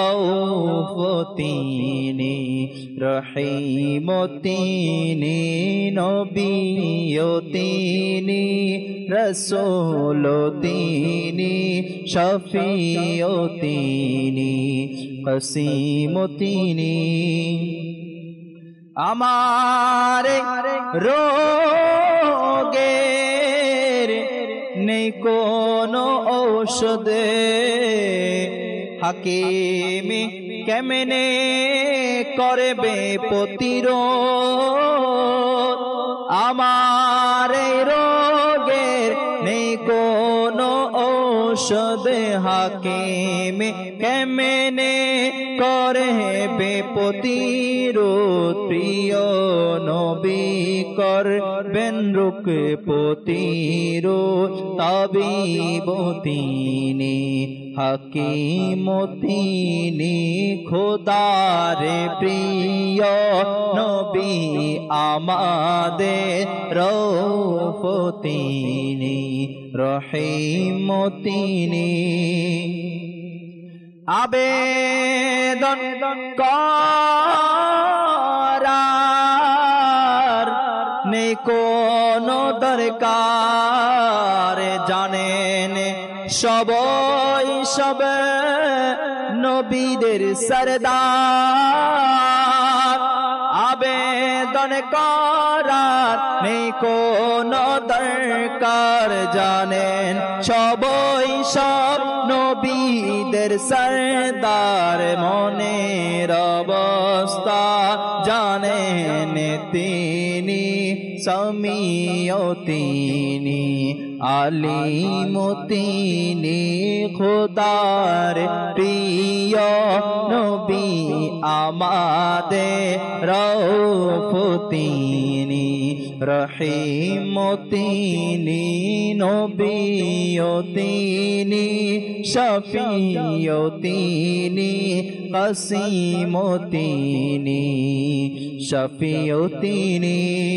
রউফতিনি রহিমতিনি নবীয়তিনি রসূলতিনি শফিয়তিনি কসিমতিনি আমার রোগের নেই কোনো ঔষধে হাকিমি কেমনে করবে প্রতিরোধ আমার রোগের নেই কোনো ঔষধে হাকিমি কেমনে করবে প্রতিরোধ প্রিয় নবী করবেন রুক প্রতিরোধ তাবিব তিনি হাকিম তিনি খোদার প্রিয় নবী আমাদের রউফ তিনি রহিম তিনি আবেদন করার নেই কোনো দরকার জানেন সবাই সব নবীদের সরদার আবেদন করার নেই কোনো দরকার জানেন সবাই সব নবীদের সরদার মনের অবস্থা জানেন তিনি সমিও তিনি আলিম তিনি খোদার প্রিয় নবী আমাদের রউফ তিনি রহিম তিনি নবীও তিনি শফিও তিনি কসিম তিনি শফিও তিনি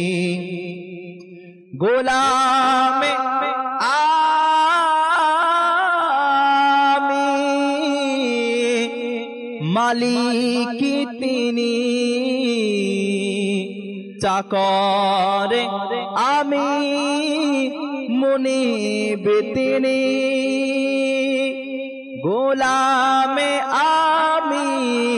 গোলাম আমি মালিক তিনি চাকর আমি মুনিব তিনি গোলাম আমি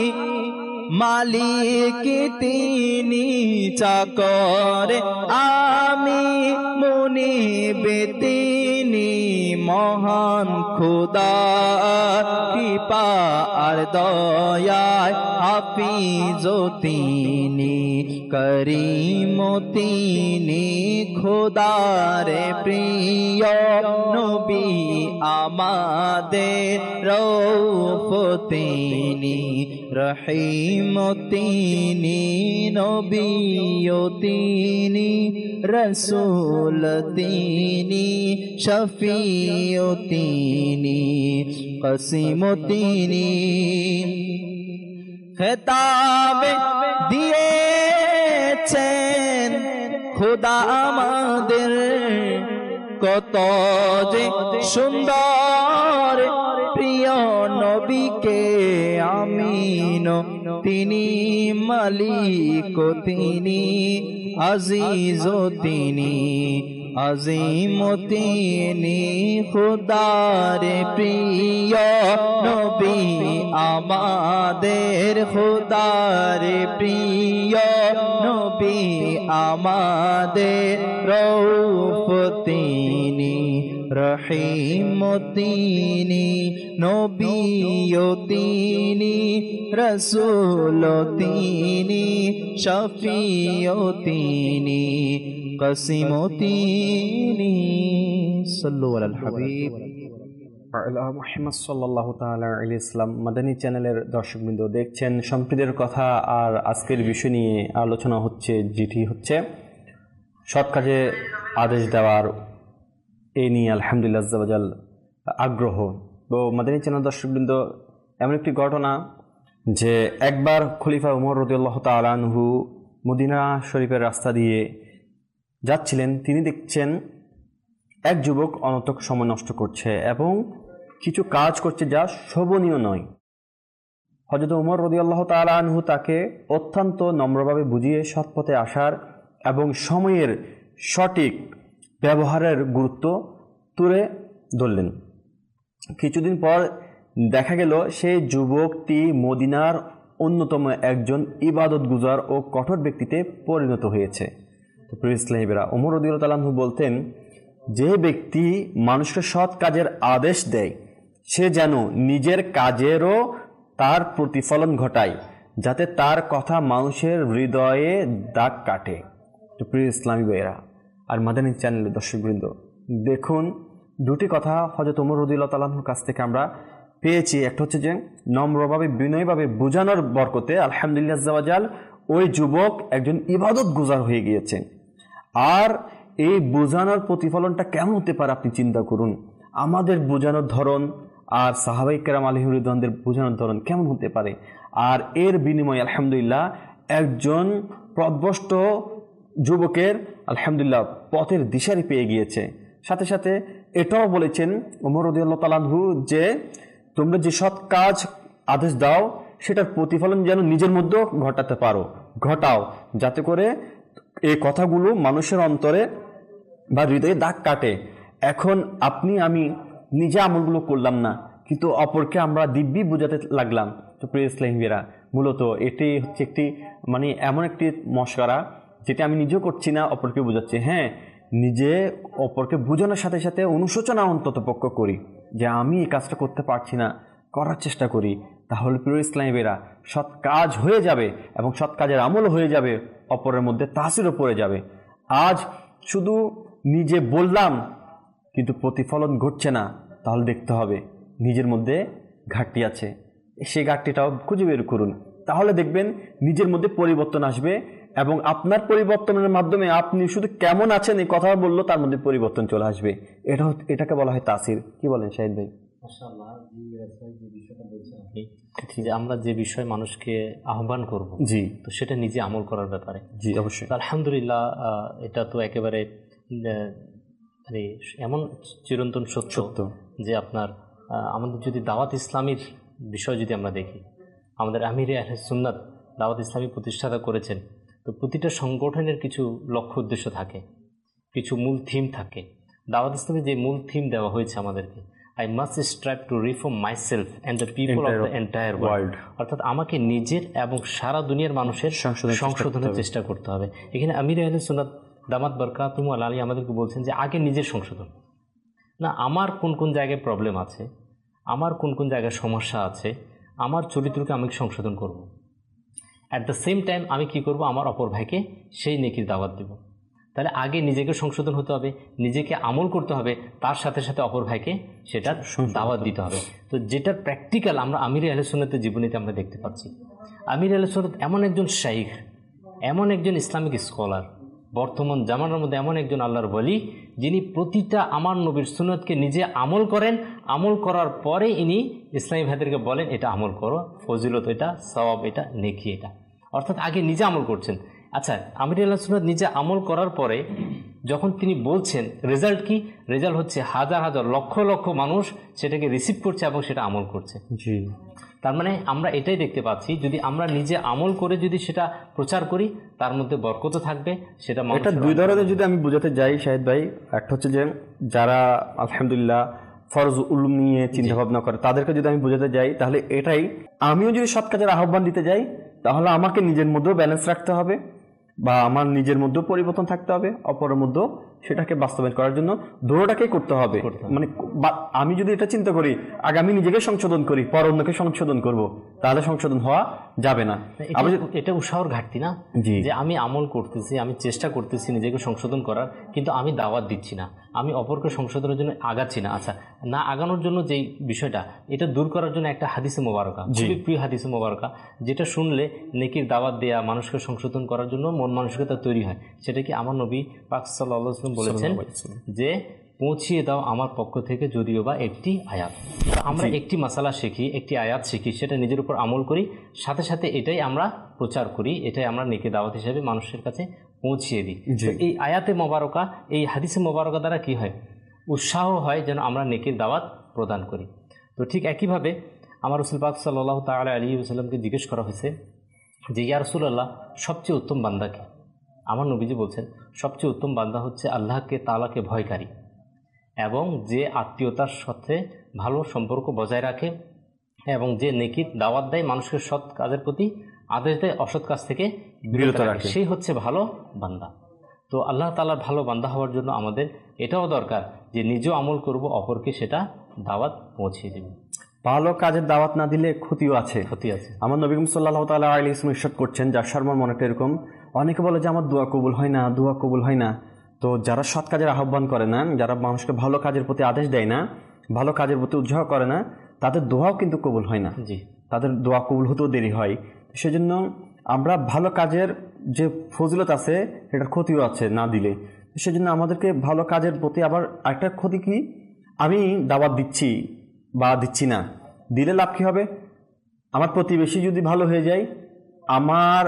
মালিক তিনি চাকর আমি মুনিব তিনি মহান খোদা কৃপা আর দয়ায় হাফিজ তিনি করিম তিনি খোদার প্রিয় নবী আমাদের রউফ তিনি রহিম তিনি নবীও তিনি রসূল তিনি শফিও তিনি কসিম তিনি খেতাব দিয়েছেন খোদা আমাদের কত যে সুন্দর প্রিয় নবীকে আমিন তিনি মালিক তিনি আজিজ তিনি আজিম তিনি খুদার প্রিয় নবী আমাদের খুদার প্রিয় নবী আমাদের রউফ তিনি রহিম তিনি, নবী তিনি, রসুল তিনি, শফি তিনি, কাসিম তিনি। সাল্লু আলাল হাবিব আলা মুহাম্মদ সাল্লাল্লাহু তাআলা আলাইহি সাল্লাম। মাদানী চ্যানেলের দর্শকবৃন্দ, দেখছেন সম্প্রীতির কথা। আর আজকের বিষয় নিয়ে আলোচনা হচ্ছে, যেটি হচ্ছে সৎ কাজে আদেশ দেওয়ার, এই নিয়ে আলহামদুলিল্লাহ আজ্জা ওয়া জাল আগ্রহ। তো মাদানী চ্যানেল দর্শকবৃন্দ, এমন একটি ঘটনা যে একবার খলিফা উমর রাদিয়াল্লাহু তাআলা আনহু মদিনা শরীফের রাস্তা দিয়ে যাচ্ছিলেন। তিনি দেখছেন এক যুবক অনর্থক সময় নষ্ট করছে এবং কিছু কাজ করছে যা শোভনীয় নয়। হযরত উমর রাদিয়াল্লাহু তাআলা আনহু তাকে অত্যন্ত নম্রভাবে বুঝিয়ে সৎপথে আসার এবং সময়ের সঠিক ব্যবহারের গুরুত্ব তুলে ধরলেন। কিছুদিন পর দেখা গেল সেই যুবকটি মদিনার অন্যতম একজন ইবাদতগুজার ও কঠোর ব্যক্তিতে পরিণত হয়েছে। তো প্রিয় ইসলামীরা, উমর রাদিয়াল্লাহু তাআলা আনহু বলতেন, যে ব্যক্তি মানুষকে সৎ কাজের আদেশ দেয় সে যেন নিজের কাজেরও তার প্রতিফলন ঘটায়, যাতে তার কথা মানুষের হৃদয়ে দাগ কাটে। তো প্রিয় ইসলামী ভাইয়েরা আর মাদানী চ্যানেলের দর্শকবৃন্দ, দেখুন দুটি কথা হযরত ওমর রাদিয়াল্লাহু তাআলা আনহুর কাছ থেকে আমরা পেয়েছি। একটা হচ্ছে যে নম্রভাবে বিনয়ভাবে বোঝানোর বরকতে আলহামদুলিল্লাহ আজ্জা ওয়া জাল ওই যুবক একজন ইবাদত গুজার হয়ে গিয়েছে। আর এই বোঝানোর প্রতিফলনটা কেমন হতে পারে আপনি চিন্তা করুন। আমাদের বোঝানোর ধরন আর সাহাবায়ে কেরাম আলাইহিম রিদওয়ানদের বোঝানোর ধরন কেমন হতে পারে। আর এর বিনিময়ে আলহামদুলিল্লাহ একজন পথভ্রষ্ট যুবকের আলহামদুলিল্লাহ পথের দিশারি পেয়ে গিয়েছে। সাথে সাথে এটাও বলেছেন ওমর রাদিয়াল্লাহু তাআলা আনহু যে তোমরা যে সৎ কাজ আদেশ দাও সেটার প্রতিফলন যেন নিজের মধ্যেও ঘটাতে পারো, ঘটাও, যাতে করে এই কথাগুলো মানুষের অন্তরে বা হৃদয়ে দাগ কাটে। এখন আপনি আমি নিজে আমলগুলো করলাম না, কিন্তু অপরকে আমরা দিব্যি বোঝাতে লাগলাম। তো প্রিয় ইসলামীরা, মূলত এটি হচ্ছে একটি মানে এমন একটি মশকরা যেটা আমি নিজেও করছি না, অপরকে বোঝাচ্ছি। হ্যাঁ, নিজে অপরকে বোঝানোর সাথে সাথে অনুশোচনা অন্তত পক্ষ করি যে আমি এই কাজটা করতে পারছি না, করার চেষ্টা করি। তাহলে প্রিয় ইসলামীরা সৎ কাজ হয়ে যাবে এবং সৎ কাজের আমল হয়ে যাবে, অপরের মধ্যে তাসিরও পড়ে যাবে। আজ শুধু নিজে বললাম কিন্তু প্রতিফলন ঘটছে না, তাহলে দেখতে হবে নিজের মধ্যে ঘাটতি আছে, সেই ঘাটতিটাও খুঁজে বের করুন। তাহলে দেখবেন নিজের মধ্যে পরিবর্তন আসবে এবং আপনার পরিবর্তনের মাধ্যমে আপনি শুধু কেমন আছেন এই কথা বললো তার মধ্যে পরিবর্তন চলে আসবে। এটা এটাকে বলা হয় তাসির। কি বলেন শাহিদ ভাই? মাশাআল্লাহ, যে বিষয়টা বলছেন আপনি, যে আমরা যে বিষয় মানুষকে আহ্বান করব, জি, তো সেটা নিজে আমল করার ব্যাপারে। জি অবশ্যই। আলহামদুলিল্লাহ, এটা তো একেবারে মানে এমন চিরন্তন সত্য যে আপনার আমাদের যদি দাওয়াত ইসলামীর বিষয় যদি আমরা দেখি, আমাদের আমিরে আহলে সুন্নাত দাওয়াত ইসলামী প্রতিষ্ঠাতা করেছেন। তো প্রতিটা সংগঠনের কিছু লক্ষ্য উদ্দেশ্য থাকে, কিছু মূল থিম থাকে। দাওয়াত ইসলামী যে মূল থিম দেওয়া হয়েছে আমাদেরকে, I must strive to reform myself and the people of the entire world. অর্থাৎ আমাকে নিজের এবং সারা দুনিয়ার মানুষের সংশোধনের চেষ্টা করতে হবে। এখানে আমির আহলে সুন্নাত দামাত বরকাতুহু আলী আমাদেরকে বলছেন যে আগে নিজের সংশোধন না, আমার কোন কোন জায়গায় প্রবলেম আছে, আমার কোন কোন জায়গায় সমস্যা আছে, আমার চরিত্রকে আমি সংশোধন করব। অ্যাট দ্য সেম টাইম আমি কি করব, আমার অপর ভাইকে সেই নেকির দাওয়াত দেব। তাহলে আগে নিজেকে সংশোধন হতে হবে, নিজেকে আমল করতে হবে, তার সাথে সাথে অপর ভাইকে সেটার দাওয়াত দিতে হবে। তো যেটার প্র্যাকটিক্যাল আমরা আমির আহলে সুন্নাতের জীবনীতে আমরা দেখতে পাচ্ছি। আমির আহলে সুন্নাত এমন একজন শাইখ, এমন একজন ইসলামিক স্কলার, বর্তমান জামানার মধ্যে এমন একজন আল্লাহর ওয়ালি, যিনি প্রতিটা আমার নবীর সুন্নাতকে নিজে আমল করেন। আমল করার পরে ইনি ইসলামী ভাইদেরকে বলেন এটা আমল করো, ফজিলত এটা, সওয়াব এটা, নেকি এটা। অর্থাৎ আগে নিজে আমল করছেন। আচ্ছা, আমির আহলে সুন্নাত নিজে আমল করার পরে যখন তিনি বলছেন রেজাল্ট কি, রেজাল্ট হচ্ছে হাজার হাজার লক্ষ লক্ষ মানুষ সেটাকে রিসিভ করছে এবং সেটা আমল করছে। জি, তার মানে আমরা এটাই দেখতে পাচ্ছি, যদি আমরা নিজে আমল করে যদি সেটা প্রচার করি তার মধ্যে বরকত থাকবে। সেটা এটা দুই ধরনের যদি আমি বোঝাতে যাই শাহিদ ভাই, একটা হচ্ছে যে যারা আলহামদুলিল্লাহ ফরজ উলুম নিয়ে চিন্তা ভাবনা করে তাদেরকে যদি আমি বোঝাতে যাই, তাহলে এটাই, আমিও যদি সৎ কাজের আহ্বান দিতে যাই তাহলে আমাকে নিজের মধ্যেও ব্যালেন্স রাখতে হবে বা আমার নিজের মধ্যেও পরিবর্তন থাকতে হবে, অপরের মধ্যেও সেটাকে বাস্তবায়ন করার জন্য দৌড়টাকেই করতে হবে। মানে আমি যদি এটা চিন্তা করি আগে আমি নিজেকে সংশোধন করি, পর অন্যকে সংশোধন করব, তাহলে সংশোধন হওয়া যাবে না। এটা উৎসাহর ঘাটতি না, যে আমি আমল করতেছি, আমি চেষ্টা করতেছি নিজেকে সংশোধন করার, কিন্তু আমি দাওয়াত দিচ্ছি না, আমি অপরকে সংশোধনের জন্য আগাচ্ছি না। আচ্ছা, না আগানোর জন্য যেই বিষয়টা, এটা দূর করার জন্য একটা হাদিসে মোবারকা, খুবই প্রিয় হাদিসে মোবারকা, যেটা শুনলে নেকির দাওয়াত দেয়া, মানুষকে সংশোধন করার জন্য মন মানসিকতা তৈরি হয়। সেটা কি আমার নবী পাক সাল্লাল্লাহু আলাইহি ওয়াসাল্লাম বলেছেন যে পৌঁছিয়ে দাও আমার পক্ষ থেকে যদিও বা একটি আয়াত। আমরা একটি মাসালা শিখি, একটি আয়াত শিখি, সেটা নিজের উপর আমল করি, সাথে সাথে এটাই আমরা প্রচার করি, এটাই আমরা নেকি দাওয়াত হিসেবে মানুষের কাছে পৌঁছিয়ে দিই। এই আয়াতে মোবারকা, এই হাদিসে মোবারকা দ্বারা কি হয়, উৎসাহ হয় যেন আমরা নেকির দাওয়াত প্রদান করি। তো ঠিক একইভাবে আমার রাসূল পাক সাল্লাল্লাহু তাআলা আলাইহি ওয়াসাল্লামকে জিজ্ঞেস করা হয়েছে যে ইয়া রাসূলুল্লাহ, সবচেয়ে উত্তম বান্দাকে? আমার নবীজি বলছেন সবচেয়ে উত্তম বান্দা হচ্ছে আল্লাহকে তাআলাকে ভয়কারী এবং যে আত্মীয়তার সাথে ভালো সম্পর্ক বজায় রাখে এবং যে নেকির দাওয়াত দেয়, মানুষকে সৎ কাজের প্রতি আদেশ দেয়, অসৎ কাজ থেকে বিরত রাখে, সেই হচ্ছে ভালো বান্দা। তো আল্লাহ তাআলার ভালো বান্দা হওয়ার জন্য আমাদের এটাও দরকার যে নিজেও আমল করব, অপরকে সেটা দাওয়াত পৌঁছিয়ে দেব। ভালো কাজের দাওয়াত না দিলে ক্ষতিও আছে, ক্ষতি আছে। আমার নবী সাল্লাল্লাহু তাআলা আলাইহি ওয়াসাল্লাম ইরশাদ করছেন, যার সারমর্ম অনেকটা এরকম, অনেকে বলে যে আমার দোয়া কবুল হয় না, দোয়া কবুল হয় না। তো যারা সৎ কাজের আহ্বান করে না, যারা মানুষকে ভালো কাজের প্রতি আদেশ দেয় না, ভালো কাজের প্রতি উৎসাহ করে না, তাদের দোয়াও কিন্তু কবুল হয় না। জি, তাদের দোয়া কবুল হতেও দেরি হয়। সেজন্য আমরা ভালো কাজের যে ফজিলত আছে এটার ক্ষতিও আছে না দিলে। সেজন্য আমাদেরকে ভালো কাজের প্রতি আবার একটা ক্ষতি কি, আমি দাওয়াত দিচ্ছি বা দিচ্ছি না, দিলে লাভ কী হবে? আমার প্রতিবেশী যদি ভালো হয়ে যায়, আমার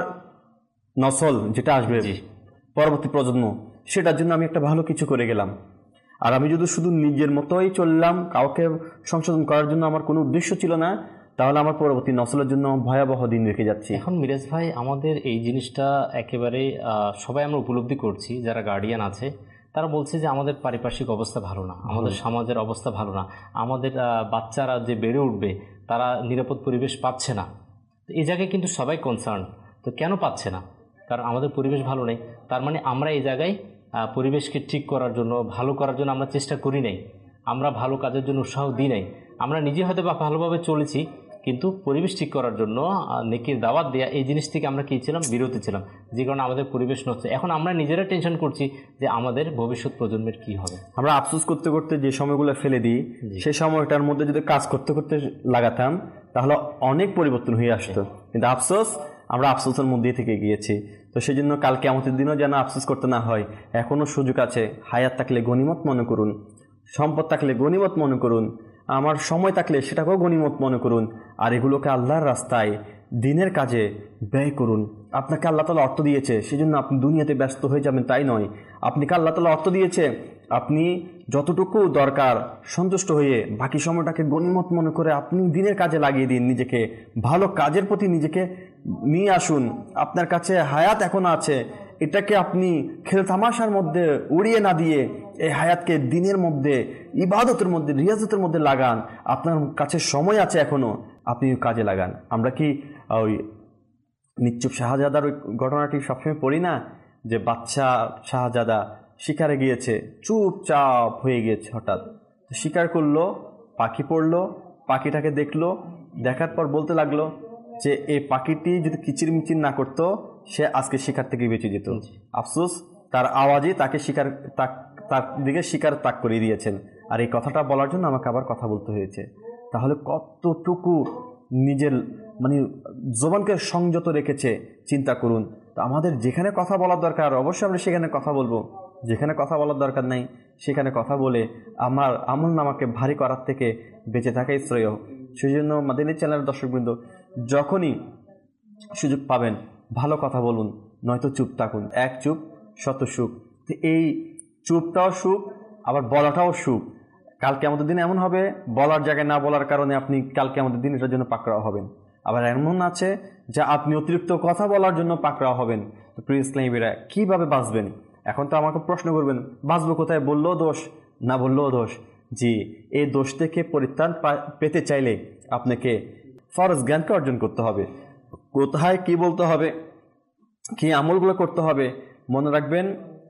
নসল যেটা আসবে, পরবর্তী প্রজন্ম, সেটার জন্য আমি একটা ভালো কিছু করে গেলাম। আর আমি যদি শুধু নিজের মতোই চললাম, কাউকে সংশোধন করার জন্য আমার কোনো উদ্দেশ্য ছিল না, তাহলে আমার পরবর্তী নসলের জন্য ভয়াবহ দিন রেখে যাচ্ছি। এখন মিরাজ ভাই, আমাদের এই জিনিসটা একেবারে সবাই আমরা উপলব্ধি করছি, যারা গার্ডিয়ান আছে তারা বলছে যে আমাদের পারিপার্শ্বিক অবস্থা ভালো না, আমাদের সমাজের অবস্থা ভালো না, আমাদের বাচ্চারা যে বেড়ে উঠবে তারা নিরাপদ পরিবেশ পাচ্ছে না। এই জায়গায় কিন্তু সবাই কনসার্ন, তো কেন পাচ্ছে না? কারণ আমাদের পরিবেশ ভালো নেই। তার মানে আমরা এই জায়গায় পরিবেশকে ঠিক করার জন্য, ভালো করার জন্য আমরা চেষ্টা করি নাই, আমরা ভালো কাজের জন্য উৎসাহ দিই নাই। আমরা নিজে হয়তো বা ভালোভাবে চলেছি, কিন্তু পরিবেশ ঠিক করার জন্য নেকির দাওয়াত দেয়া, এই জিনিস থেকে আমরা কী ছিলাম, বিরত ছিলাম, যে কারণে আমাদের পরিবেশ নষ্ট। এখন আমরা নিজেরা টেনশন করছি যে আমাদের ভবিষ্যৎ প্রজন্মের কি হবে। আমরা আফসোস করতে করতে যে সময়গুলো ফেলে দিই, সেই সময়টার মধ্যে যদি কাজ করতে করতে লাগাতাম তাহলে অনেক পরিবর্তন হয়ে আসতো। কিন্তু আফসোস, আমরা আফসোসের মধ্যেই থেকে গিয়েছি। তো সেই জন্য কাল কিয়ামতের দিনও যেন আফসোস করতে না হয়। এখনও সুযোগ আছে, হায়াত থাকলে গনিমত মনে করুন, সম্পদ থাকলে গনিমত মনে করুন, আমার সময় থাকলে সেটাকেও গনিমত মনে করুন, আর এগুলোকে আল্লাহর রাস্তায় দিনের কাজে ব্যয় করুন। আপনাকে আল্লাহ তাআলা অর্থ দিয়েছে, সেজন্য আপনি দুনিয়াতে ব্যস্ত হয়ে যাবেন তাই নয়। আপনাকে আল্লাহ তাআলা অর্থ দিয়েছে, আপনি যতটুকু দরকার সন্তুষ্ট হয়ে বাকি সময়টাকে গনিমত মনে করে আপনি দিনের কাজে লাগিয়ে দিন, নিজেকে ভালো কাজের প্রতি নিজেকে নিয়ে আসুন। আপনার কাছে হায়াত এখনো আছে, এটাকে আপনি খেল তামাশার মধ্যে উড়িয়ে না দিয়ে এই হায়াতকে দিনের মধ্যে, ইবাদতের মধ্যে, রিয়াজতের মধ্যে লাগান। আপনার কাছে সময় আছে এখনো, আপনি কাজে লাগান। আমরা কি ওই নিশ্চুপ শাহজাদার ওই ঘটনাটি সবসময় পড়ি না, যে বাচ্চা শাহজাদা শিকারে গিয়েছে, চুপচাপ হয়ে গিয়েছে, হঠাৎ শিকার করলো, পাখি পড়লো, পাখিটাকে দেখলো, দেখার পর বলতে লাগলো যে এই পাখিটি যদি কিচিরমিচির না করতো সে আজকে শিকার থেকে বেঁচে যেত। আফসোস, তার আওয়াজই তাকে শিকার তার দিকে শিকার তাক করিয়ে দিয়েছেন। আর এই কথাটা বলার জন্য আমাকে আবার কথা বলতে হয়েছে। তাহলে কতটুকু নিজের মানে জবানকে সংযত রেখেছে চিন্তা করুন। তো আমাদের যেখানে কথা বলার দরকার অবশ্যই আমরা সেখানে কথা বলবো, যেখানে কথা বলার দরকার নাই সেখানে কথা বলে আমার আমল নামাকে ভারী করার থেকে বেঁচে থাকাই শ্রেয়। সেই জন্য মাদানী চ্যানেলের দর্শকবৃন্দ, যখনই সুযোগ পাবেন ভালো কথা বলুন, নয়তো চুপ থাকুন। এক চুপ শত সুখ। তো এই চুপটাও সুখ, আবার বলাটাও সুখ। কালকে আমাদের দিন এমন হবে, বলার জায়গায় না বলার কারণে আপনি কালকে আমাদের দিন এটার জন্য পাকড়াও হবেন। আবার এমন আছে যে আপনি অতিরিক্ত কথা বলার জন্য পাকড়াও হবেন। তো প্রিয় ইসলামীরা, কীভাবে বাঁচবেন? এখন তো আমাকে প্রশ্ন করবেন, বাঁচবো কোথায়? বললেও দোষ, না বললেও দোষ। জি, এই দোষ থেকে পরিত্রাণ পেতে চাইলে আপনাকে ফরজ জ্ঞানকে অর্জন করতে হবে। কোথায় কি বলতে হবে, কি আমলগুলো করতে হবে, মনে রাখবেন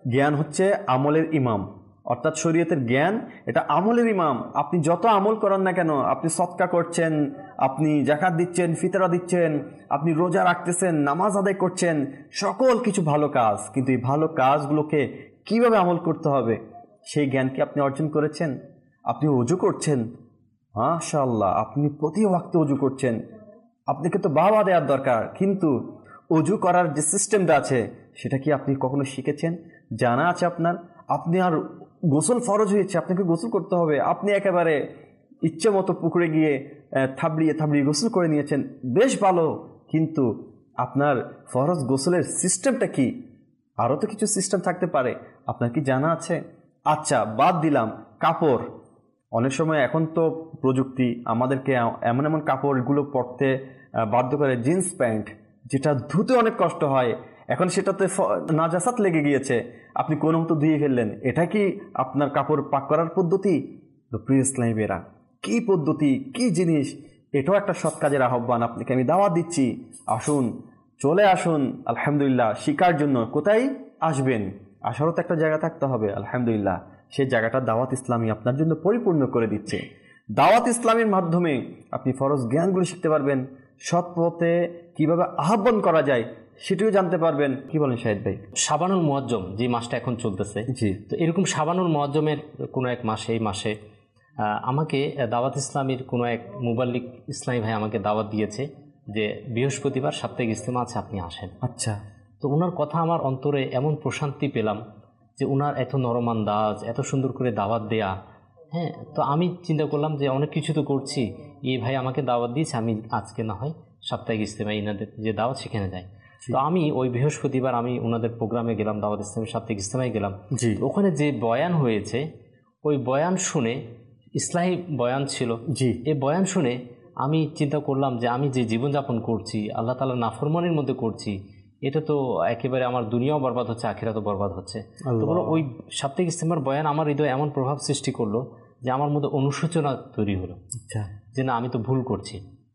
জ্ঞান হচ্ছে আমলের ইমাম, অর্থাৎ শরীয়তের জ্ঞান এটা আমলের ইমাম। আপনি যত আমল করেন না কেন, আপনি সদকা করছেন, আপনি যাকাত দিচ্ছেন, ফিতরা দিচ্ছেন, আপনি রোজা রাখতেছেন, নামাজ আদায় করছেন, সকল কিছু ভালো কাজ, কিন্তু এই ভালো কাজগুলোকে কিভাবে আমল করতে হবে সেই জ্ঞান কি আপনি অর্জন করেছেন? আপনি ওযু করছেন, মাশাআল্লাহ, আপনি প্রতি ওয়াক্তে ওযু করছেন, আপনাকে তো বাবা দেওয়ার দরকার, কিন্তু ওযু করার যে সিস্টেমটা আছে সেটা কি আপনি কখনো শিখেছেন? জানা আছে আপনার? আপনি আর গোসল ফরজ হয়েছে, আপনাকে গোসল করতে হবে, আপনি একেবারে ইচ্ছে মতো পুকুরে গিয়ে থাবড়িয়ে থাবড়িয়ে গোসল করে নিয়েছেন, বেশ ভালো, কিন্তু আপনার ফরজ গোসলের সিস্টেমটা কি? আরও তো কিছু সিস্টেম থাকতে পারে, আপনার কি জানা আছে? আচ্ছা, বাদ দিলাম কাপড়। অনেক সময় এখন তো প্রযুক্তি আমাদেরকে এমন এমন কাপড়গুলো পরতে বাধ্য করে, জিন্স প্যান্ট যেটা ধুতে অনেক কষ্ট হয়, এখন সেটাতে নাজাসাত লেগে গিয়েছে, আপনি কোনো মতো ধুয়ে ফেললেন, এটা কি আপনার কাপড় পাক করার পদ্ধতি? প্রিয় ইসলামীরা, কী পদ্ধতি, কী জিনিস! এটাও একটা সৎ কাজের আহ্বান, আপনাকে আমি দাওয়াত দিচ্ছি, আসুন, চলে আসুন আলহামদুলিল্লাহ শিকার জন্য। কোথায় আসবেন? আসারও তো একটা জায়গা থাকতে হবে, আলহামদুলিল্লাহ সেই জায়গাটা দাওয়াত ইসলামী আপনার জন্য পরিপূর্ণ করে দিচ্ছে। দাওয়াত ইসলামের মাধ্যমে আপনি ফরজ জ্ঞানগুলো শিখতে পারবেন, সৎ পথে কীভাবে আহ্বান করা যায় সেটিও জানতে পারবেন। কি বলেন শাহিদ ভাই? শাবানুল মুআজ্জম যে মাসটা এখন চলতেছে, জি, তো এরকম শাবানুল মুআজ্জমের কোনো এক মাসে, এই মাসে আমাকে দাওয়াত ইসলামীর কোনো এক মুবাল্লিগ ইসলামী ভাই আমাকে দাওয়াত দিয়েছে যে বৃহস্পতিবার সাপ্তাহিক ইজতেমা আছে, আপনি আসেন। আচ্ছা। তো ওনার কথা আমার অন্তরে এমন প্রশান্তি পেলাম যে ওনার এত নরম আন্দাজ, এত সুন্দর করে দাওয়াত দেয়া, হ্যাঁ। তো আমি চিন্তা করলাম যে অনেক কিছু তো করছি, এই ভাই আমাকে দাওয়াত দিয়েছে, আমি আজকে না হয় সাপ্তাহিক ইজতেমা ইনাদের যে দাওয়াত সেখানে যাই। তো আমি ওই বৃহস্পতিবার আমি ওনাদের প্রোগ্রামে গেলাম, দাওয়াত ইসলামের সাপ্তাহিক ইজতেমায় গেলাম। ওখানে যে বয়ান হয়েছে, ওই বয়ান শুনে, ইসলাহী বয়ান ছিল, জি, এই বয়ান শুনে আমি চিন্তা করলাম যে আমি যে জীবনযাপন করছি, আল্লাহ তাআলার নাফরমানির মধ্যে করছি, এটা তো একেবারে আমার দুনিয়াও বরবাদ হচ্ছে, আখিরাতও বরবাদ হচ্ছে। তো ওই সাপ্তাহিক ইজতেমার বয়ান আমার হৃদয়ে এমন প্রভাব সৃষ্টি করলো যে আমার মধ্যে অনুশোচনা তৈরি হলো, যে না, আমি তো ভুল করছি।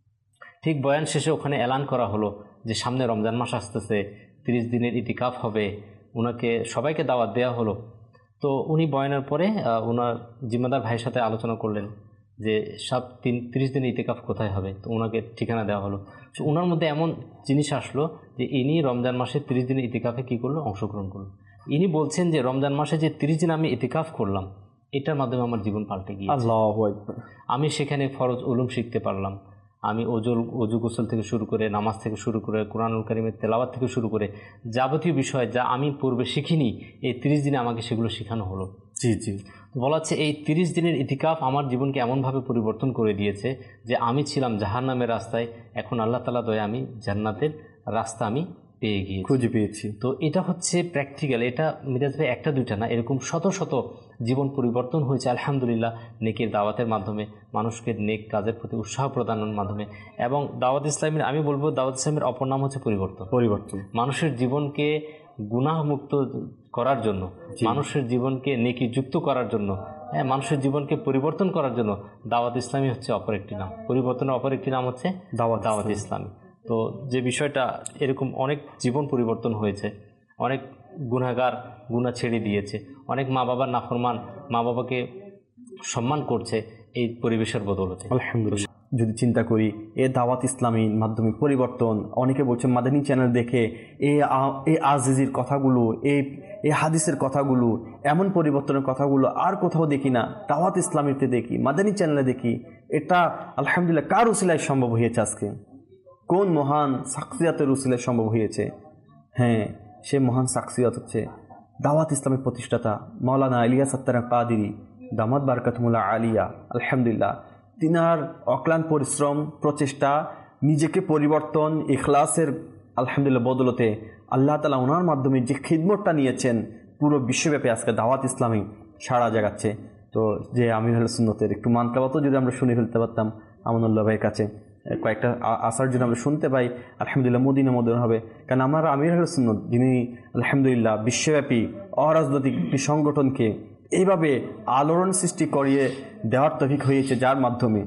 ঠিক বয়ান শেষে ওখানে এলান করা হলো যে সামনে রমজান মাস আসতেছে, তিরিশ দিনের ইতিকাফ হবে, ওনাকে সবাইকে দাওয়াত দেওয়া হলো। তো উনি বয়ানের পরে ওনার জিম্মাদার ভাইয়ের সাথে আলোচনা করলেন যে সব তিন তিরিশ দিনের ইতিকাফ কোথায় হবে, তো ওনাকে ঠিকানা দেওয়া হলো। তো ওনার মধ্যে এমন জিনিস আসলো যে ইনি রমজান মাসে তিরিশ দিনের ইতিকাফে কী করলো, অংশগ্রহণ করলো। ইনি বলছেন যে রমজান মাসে যে তিরিশ দিন আমি ইতিকাফ করলাম, এটার মাধ্যমে আমার জীবন পাল্টে গিয়েছে। আল্লাহু আকবার। আমি সেখানে ফরজ উলুম শিখতে পারলাম, আমি ওজুল অজু গোসল থেকে শুরু করে, নামাজ থেকে শুরু করে, কোরআনুল কারীমের তেলাওয়াত থেকে শুরু করে যাবতীয় বিষয় যা আমি পূর্বে শিখিনি, এই তিরিশ দিনে আমাকে সেগুলো শেখানো হলো। জি জি। বলা হচ্ছে এই তিরিশ দিনের ইতিকাফ আমার জীবনকে এমনভাবে পরিবর্তন করে দিয়েছে যে আমি ছিলাম জাহান্নামের রাস্তায়, এখন আল্লাহ তাআলা দয়া আমি জান্নাতের রাস্তা আমি পেয়ে গিয়েছি, খুঁজে পেয়েছি। তো এটা হচ্ছে প্র্যাকটিক্যাল, এটা মিরাজ ভাই একটা দুইটা না, এরকম শত শত জীবন পরিবর্তন হয়েছে আলহামদুলিল্লাহ নেকের দাওয়াতের মাধ্যমে, মানুষকে নেক কাজের প্রতি উৎসাহ প্রদানের মাধ্যমে। এবং দাওয়াত ইসলামের, আমি বলবো দাওয়াত ইসলামের অপর নাম হচ্ছে পরিবর্তন। পরিবর্তন মানুষের জীবনকে গুনাহমুক্ত করার জন্য, মানুষের জীবনকে নেকি যুক্ত করার জন্য, হ্যাঁ, মানুষের জীবনকে পরিবর্তন করার জন্য দাওয়াত ইসলামী হচ্ছে অপর একটি নাম। পরিবর্তনের অপর একটি নাম হচ্ছে দাওয়াত দাওয়াত ইসলামী। তো যে বিষয়টা এরকম অনেক জীবন পরিবর্তন হয়েছে, অনেক গুনাহগার গুনাহ ছেড়ে দিয়েছে, অনেক মা বাবার নাফরমান মা বাবাকে সম্মান করছে এই পরিবেশের বদৌলতে, আলহামদুলিল্লাহ। যদি চিন্তা করি এ দাওয়াত ইসলামীর মাধ্যমে পরিবর্তন, অনেকে বলছে মাদানী চ্যানেল দেখে এই এই আজিজির কথাগুলো, এই এই হাদিসের কথাগুলো, এমন পরিবর্তনের কথাগুলো আর কোথাও দেখি না, দাওয়াত ইসলামীতে দেখি, মাদানী চ্যানেলে দেখি। এটা আলহামদুলিল্লাহ কার উসিলায় সম্ভব হয়েছে? আজকে কোন মহান শাখসিয়াতের উসিলায় সম্ভব হয়েছে? হ্যাঁ, সে মহান শাখসিয়াত হচ্ছে দাওয়াত ইসলামের প্রতিষ্ঠাতা মাওলানা ইলিয়াস আত্তার কাদিরি দামাত বারকাতুহুল আলিয়া। আলহামদুলিল্লাহ তিনার অক্লান্ত পরিশ্রম, প্রচেষ্টা, নিজেকে পরিবর্তন, ইখলাসের আলহামদুলিল্লাহ বদলতে আল্লাহ তাআলা ওনার মাধ্যমে যে খিদমতটা নিয়েছেন, পুরো বিশ্বব্যাপী আজকে দাওয়াত ইসলামী সাড়া জাগাচ্ছে। তো যে আমির আহলে সুন্নতের একটু মানকাবাতও যদি আমরা শুনে ফেলতে পারতাম আমানুল্লাহ ভাইয়ের কাছে, কয়েকটা আসার জন্য আমরা শুনতে পাই, আলহামদুলিল্লাহ মদিনা মদিনা হবে। কারণ আমার আমির আহলে সুন্নত যিনি আলহামদুলিল্লাহ বিশ্বব্যাপী অরাজনৈতিক একটি সংগঠনকে এইভাবে আলোড়ন সৃষ্টি করিয়ে দেওয়ার তৌফিক হয়েছে, যার মাধ্যমে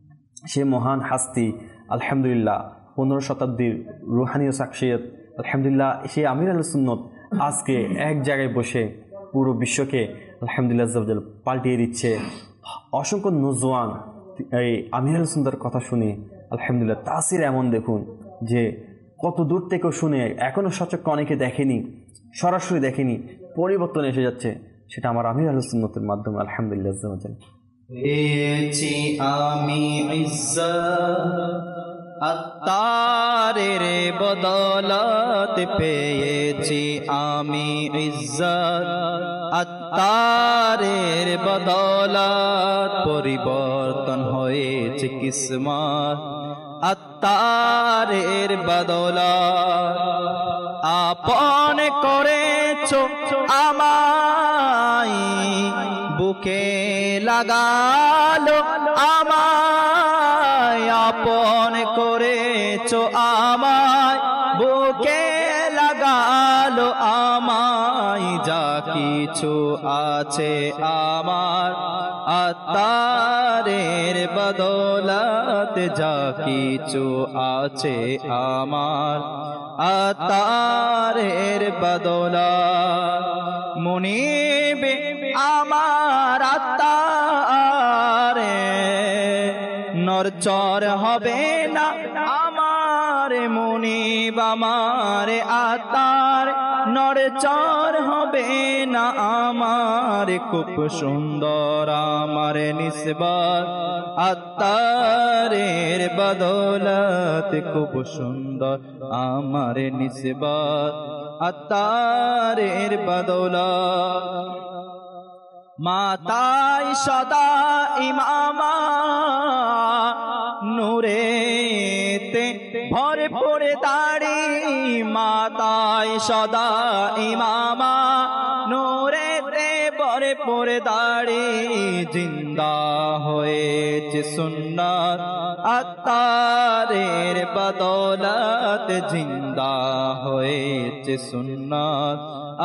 সে মহান হাস্তি আলহামদুলিল্লাহ পনেরো শতাব্দীর রুহানি ও শাখসিয়ত আলহামদুলিল্লাহ সে আমির আহলে সুন্নত আজকে এক জায়গায় বসে পুরো বিশ্বকে আলহামদুলিল্লাহ আজ্জা ওয়া জাল পাল্টিয়ে দিচ্ছে। অসংখ্য নজওয়ান এই আমির আহলে সুন্নাহর কথা শুনে আলহামদুলিল্লাহ তাসির এমন দেখুন যে কত দূর থেকেও শুনে এখনও সচক্ষে অনেকে দেখেনি, সরাসরি দেখেনি, পরিবর্তন এসে যাচ্ছে। সেটা আমার আমির আহলে সুন্নাতের মাধ্যমে আলহামদুলিল্লাহ আজ্জা ওয়া জাল। পেয়েছি আমি ইজ্জত আত্মারের বদৌলত, পেয়েছি আমি ইজ্জত আত্মারের বদৌলত, পরিবর্তন হয়েছে কিসমত আত্মারের বদৌলত। আপন করেছো আমায় বুকে লাগালো আমায়, আপন করেছো আমায় বুকে লাগালো আমায়, যা কিছু আছে আমার আত্মারের বদৌলত, যা কিছু আছে আমার আত্মারের বদৌলত। মুনিবে আমার আত্মারে নরচর হবে না আমার, মুনিব আমার আত্মার নরচর হবে না আমার। খুব সুন্দর আমার নিসবত আত্মারের বদৌলত, খুব সুন্দর আমার নিসবত আত্মারের বদৌলত। মাতায় সদা ইমামা নূরেতে ভরপুর দাড়ি, মাতায় সদা ইমামা নূরেতে ভরপুর দাড়ি, জিন্দা হয়েছে সুন্নাত আত্মারের বদৌলত, জিন্দা হয়েছে সুন্নাত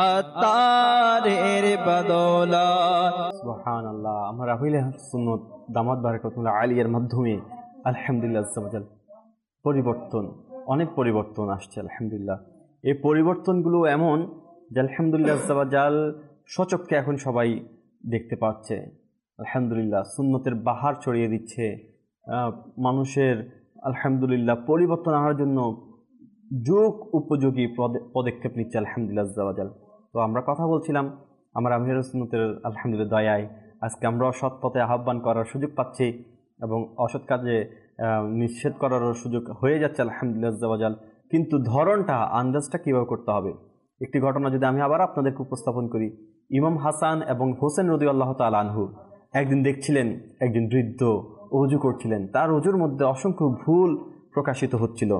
আত্মারের বদৌলত। সুবহানাল্লাহ। আমার আমির আহলে সুন্নাত দামাত বারাকাতুল্লাহ আলিয়ার মাধ্যমে আলহামদুলিল্লাহ আজ্জা ওয়া জাল পরিবর্তন, অনেক পরিবর্তন আসছে আলহামদুলিল্লাহ। এই পরিবর্তনগুলো এমন যে আলহামদুলিল্লাহ আজ্জা ওয়া জাল সচক্ষে এখন সবাই দেখতে পাচ্ছে। আলহামদুলিল্লাহ সুন্নতের বাহার ছড়িয়ে দিচ্ছে মানুষের। আলহামদুলিল্লাহ পরিবর্তন আনার জন্য যুগ উপযোগী পদক্ষেপ নিচ্ছে আলহামদুলিল্লাহ আজ্জা ওয়া জাল। তো আমরা কথা বলছিলাম আমার আমির আহলে সুন্নাতের আলহামদুলিল্লাহ দয়ায় আজকে আমরাও সৎ পথে আহ্বান করার সুযোগ পাচ্ছি এবং অসৎ কাজে নিষেধ করারও সুযোগ হয়ে যাচ্ছে আলহামদুলিল্লাহ আজ্জা ওয়া জাল। কিন্তু ধরনটা, আন্দাজটা কীভাবে করতে হবে, একটি ঘটনা যদি আমি আবার আপনাদেরকে উপস্থাপন করি। ইমাম হাসান এবং হোসেন রাদিয়াল্লাহু তাআলা আনহু একদিন দেখছিলেন একজন বৃদ্ধ ওযু করছিলেন, তার ওযুর মধ্যে অসংখ্য ভুল প্রকাশিত হচ্ছিল।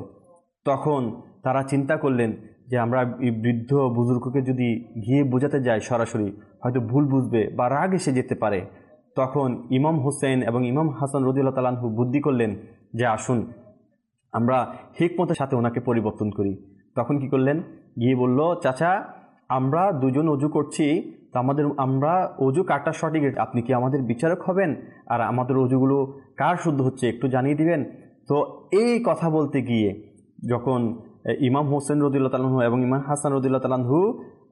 তখন তারা চিন্তা করলেন যে আমরা এই বৃদ্ধ বুজুর্গকে যদি গিয়ে বোঝাতে যাই সরাসরি হয়তো ভুল বুঝবে বা রাগ এসে যেতে পারে। তখন ইমাম হোসেন এবং ইমাম হাসান রাদিয়াল্লাহু তাআলা আনহু বুদ্ধি করলেন যে আসুন আমরা হিকমতের সাথে ওনাকে পরিবর্তন করি। তখন কি করলেন, গিয়ে বলল, চাচা আমরা দুজন ওযু করছি, তো আমাদের আমরা ওযু কারটা সঠিক আপনি কি আমাদের বিচারক হবেন, আর আমাদের ওযুগুলো কার শুদ্ধ হচ্ছে একটু জানিয়ে দিবেন। তো এই কথা বলতে গিয়ে যখন ইমাম হোসেন রাদিয়াল্লাহু তাআলা আনহু এবং ইমাম হাসান রাদিয়াল্লাহু তাআলা আনহু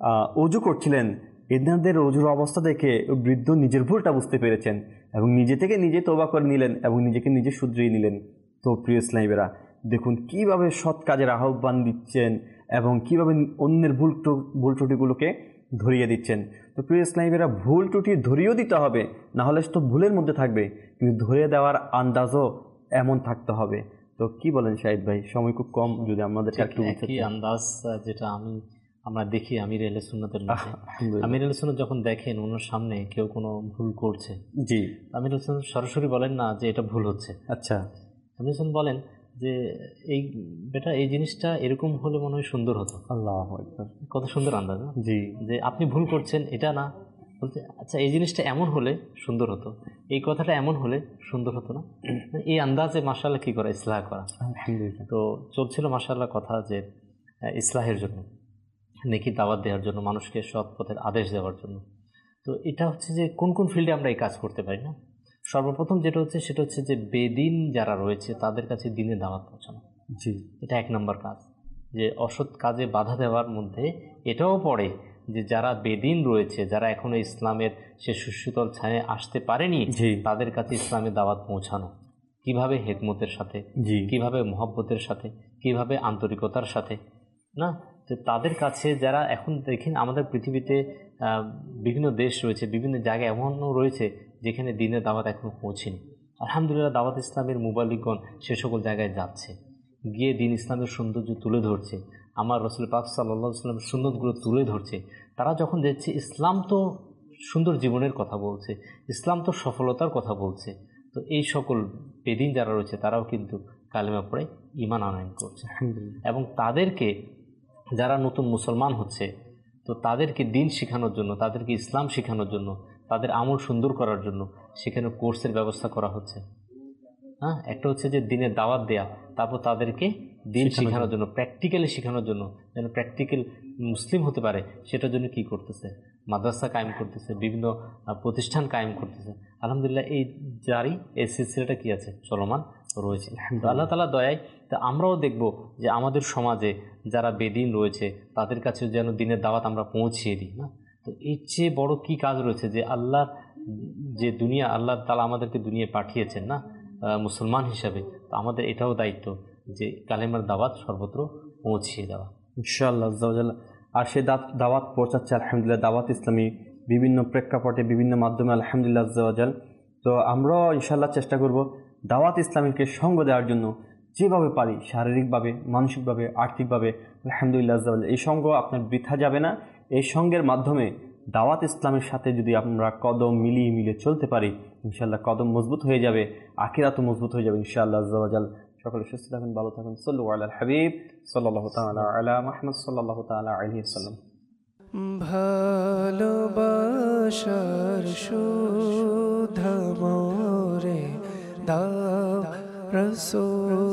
ওযু করছিলেন, এনাদের ওযুর অবস্থা দেখে বৃদ্ধ নিজের ভুলটা বুঝতে পেরেছেন এবং নিজে থেকে নিজে তওবা করে নিলেন এবং নিজেকে নিজে শুধরিয়ে নিলেন। তো প্রিয় ইসলামীরা দেখুন কিভাবে সৎ কাজের আহ্বান দিচ্ছেন এবং কিভাবে অন্যের ভুল ভুল ত্রুটিগুলোকে ধরিয়ে দিচ্ছেন। তো প্রিয় ইসলামীরা ভুল ত্রুটি ধরিয়েও দিতে হবে, না হলে তো ভুলের মধ্যে থাকবে, কিন্তু ধরিয়ে দেওয়ার আন্দাজও এমন থাকতে হবে। তো কি বলেন শাহিদ ভাই, সময় খুব কম, যদি আমাদের একটু একই আন্দাজ যেটা আমি আমরা দেখি আমির আহলে সুন্নাতের মধ্যে। আমির আহলে সুন্নাত যখন দেখেন ওনার সামনে কেউ কোনো ভুল করছে, জি আমির আহলে সুন্নাত সরাসরি বলেন না যে এটা ভুল হচ্ছে। আচ্ছা, আমির আহলে সুন্নাত বলেন যে এই বেটা এই জিনিসটা এরকম হলে মনে হয় সুন্দর হতো। আল্লাহু আকবার, কত সুন্দর আন্দাজ। জি, যে আপনি ভুল করছেন এটা না, বলতে আচ্ছা এই জিনিসটা এমন হলে সুন্দর হতো, এই কথাটা এমন হলে সুন্দর হতো না, এই আন্দাজে মাশাআল্লাহ কি করা, ইসলাহ করা। তো চলছিল মাশাআল্লাহ কথা যে ইসলাহের জন্য, নেকি দাওয়াত দেওয়ার জন্য, মানুষকে সৎ পথের আদেশ দেওয়ার জন্য। তো এটা হচ্ছে যে কোন কোন ফিল্ডে আমরা এই কাজ করতে পারি না। সর্বপ্রথম যেটা হচ্ছে সেটা হচ্ছে যে বেদিন যারা রয়েছে তাদের কাছে দিনে দাওয়াত পৌঁছানো, জি এটা এক নম্বর কাজ। যে অসৎ কাজে বাধা দেওয়ার মধ্যে এটাও পড়ে যে যারা বেদিন রয়েছে, যারা এখনো ইসলামের সে সুশীতল ছায়ে আসতে পারেনি, তাদের কাছে ইসলামের দাওয়াত পৌঁছানো কিভাবে হেকমতের সাথে, কিভাবে মহব্বতের সাথে, কিভাবে আন্তরিকতার সাথে, না তো তাদের কাছে যারা এখন দেখেন আমাদের পৃথিবীতে বিভিন্ন দেশ রয়েছে, বিভিন্ন জায়গায় এমনও রয়েছে যেখানে দিনের দাওয়াত এখনও পৌঁছেনি। আলহামদুলিল্লাহ দাওয়াত ইসলামের মুবাল্লিগণ সে সকল জায়গায় যাচ্ছে, গিয়ে দিন ইসলামের সৌন্দর্য তুলে ধরছে, আমার রসুল পাক সাল্লাল্লাহু আলাইহি ওয়াসাল্লামের সুন্নতগুলো তুলে ধরছে। তারা যখন দেখছে ইসলাম তো সুন্দর জীবনের কথা বলছে, ইসলাম তো সফলতার কথা বলছে, তো এই সকল বেদিন যারা রয়েছে তারাও কিন্তু কালেমা পড়ে ঈমান আনয়ন করছে। এবং তাদেরকে যারা নতুন মুসলমান হচ্ছে, তো তাদেরকে দিন শেখানোর জন্য, তাদেরকে ইসলাম শেখানোর জন্য, তাদের আমল সুন্দর করার জন্য সেখানে কোর্সের ব্যবস্থা করা হচ্ছে। হ্যাঁ, একটা হচ্ছে যে দিনের দাওয়াত দেয়া, তারপর তাদেরকে দিন শেখানোর জন্য, প্র্যাকটিক্যালি শেখানোর জন্য, যেন প্র্যাকটিক্যাল মুসলিম হতে পারে সেটার জন্য কি করতেছে, মাদ্রাসা কায়েম করতেছে, বিভিন্ন প্রতিষ্ঠান কায়েম করতেছে। আলহামদুলিল্লাহ এই জারি এই সিলসিলাটা কি আছে, চলমান রয়েছে। আল্লাহ তাআলা দয়ায় তা আমরাও দেখব যে আমাদের সমাজে যারা বেদিন রয়েছে তাদের কাছে যেন দিনের দাওয়াত আমরা পৌঁছিয়ে দিই। না তো এর চেয়ে বড় কি কাজ রয়েছে যে আল্লাহর যে দুনিয়া, আল্লাহ তাআলা আমাদেরকে দুনিয়ায় পাঠিয়েছেন না মুসলমান হিসাবে, তো আমাদের এটাও দায়িত্ব যে কালেমার দাওয়াত সর্বত্র পৌঁছিয়ে দেওয়া ইনশাআল্লাহ। আর সে দাওয়াত পৌঁছাচ্ছে আলহামদুলিল্লাহ দাওয়াত ইসলামী বিভিন্ন প্রেক্ষাপটে বিভিন্ন মাধ্যমে আলহামদুলিল্লাহ আজ্জাওয়াজাল। তো আমরাও ইনশাআল্লাহ চেষ্টা করব দাওয়াত ইসলামীকে সঙ্গ দেওয়ার জন্য, যেভাবে পারি শারীরিকভাবে, মানসিকভাবে, আর্থিকভাবে। আলহামদুলিল্লাহ আজ্জাওয়াজাল এই সঙ্গ আপনার বৃথা যাবে না। এই সঙ্গের মাধ্যমে দাওয়াত ইসলামের সাথে যদি আমরা কদম মিলিয়ে মিলিয়ে চলতে পারি ইনশাআল্লাহ কদম মজবুত হয়ে যাবে, আখিরাতও মজবুত হয়ে যাবে ইনশাআল্লাহ আজ্জাওয়াজাল। সকলে সুস্থ থাকুন, ভালো থাকুন। সাল্লু আলাল হাবিব সাল্লাল্লাহু তাআলা আলা মুহাম্মদ সাল্লাল্লাহু তাআলা আলাইহি ওয়াসাল্লাম। ভালোবাসার সুধা মোরে দাও রাসূল।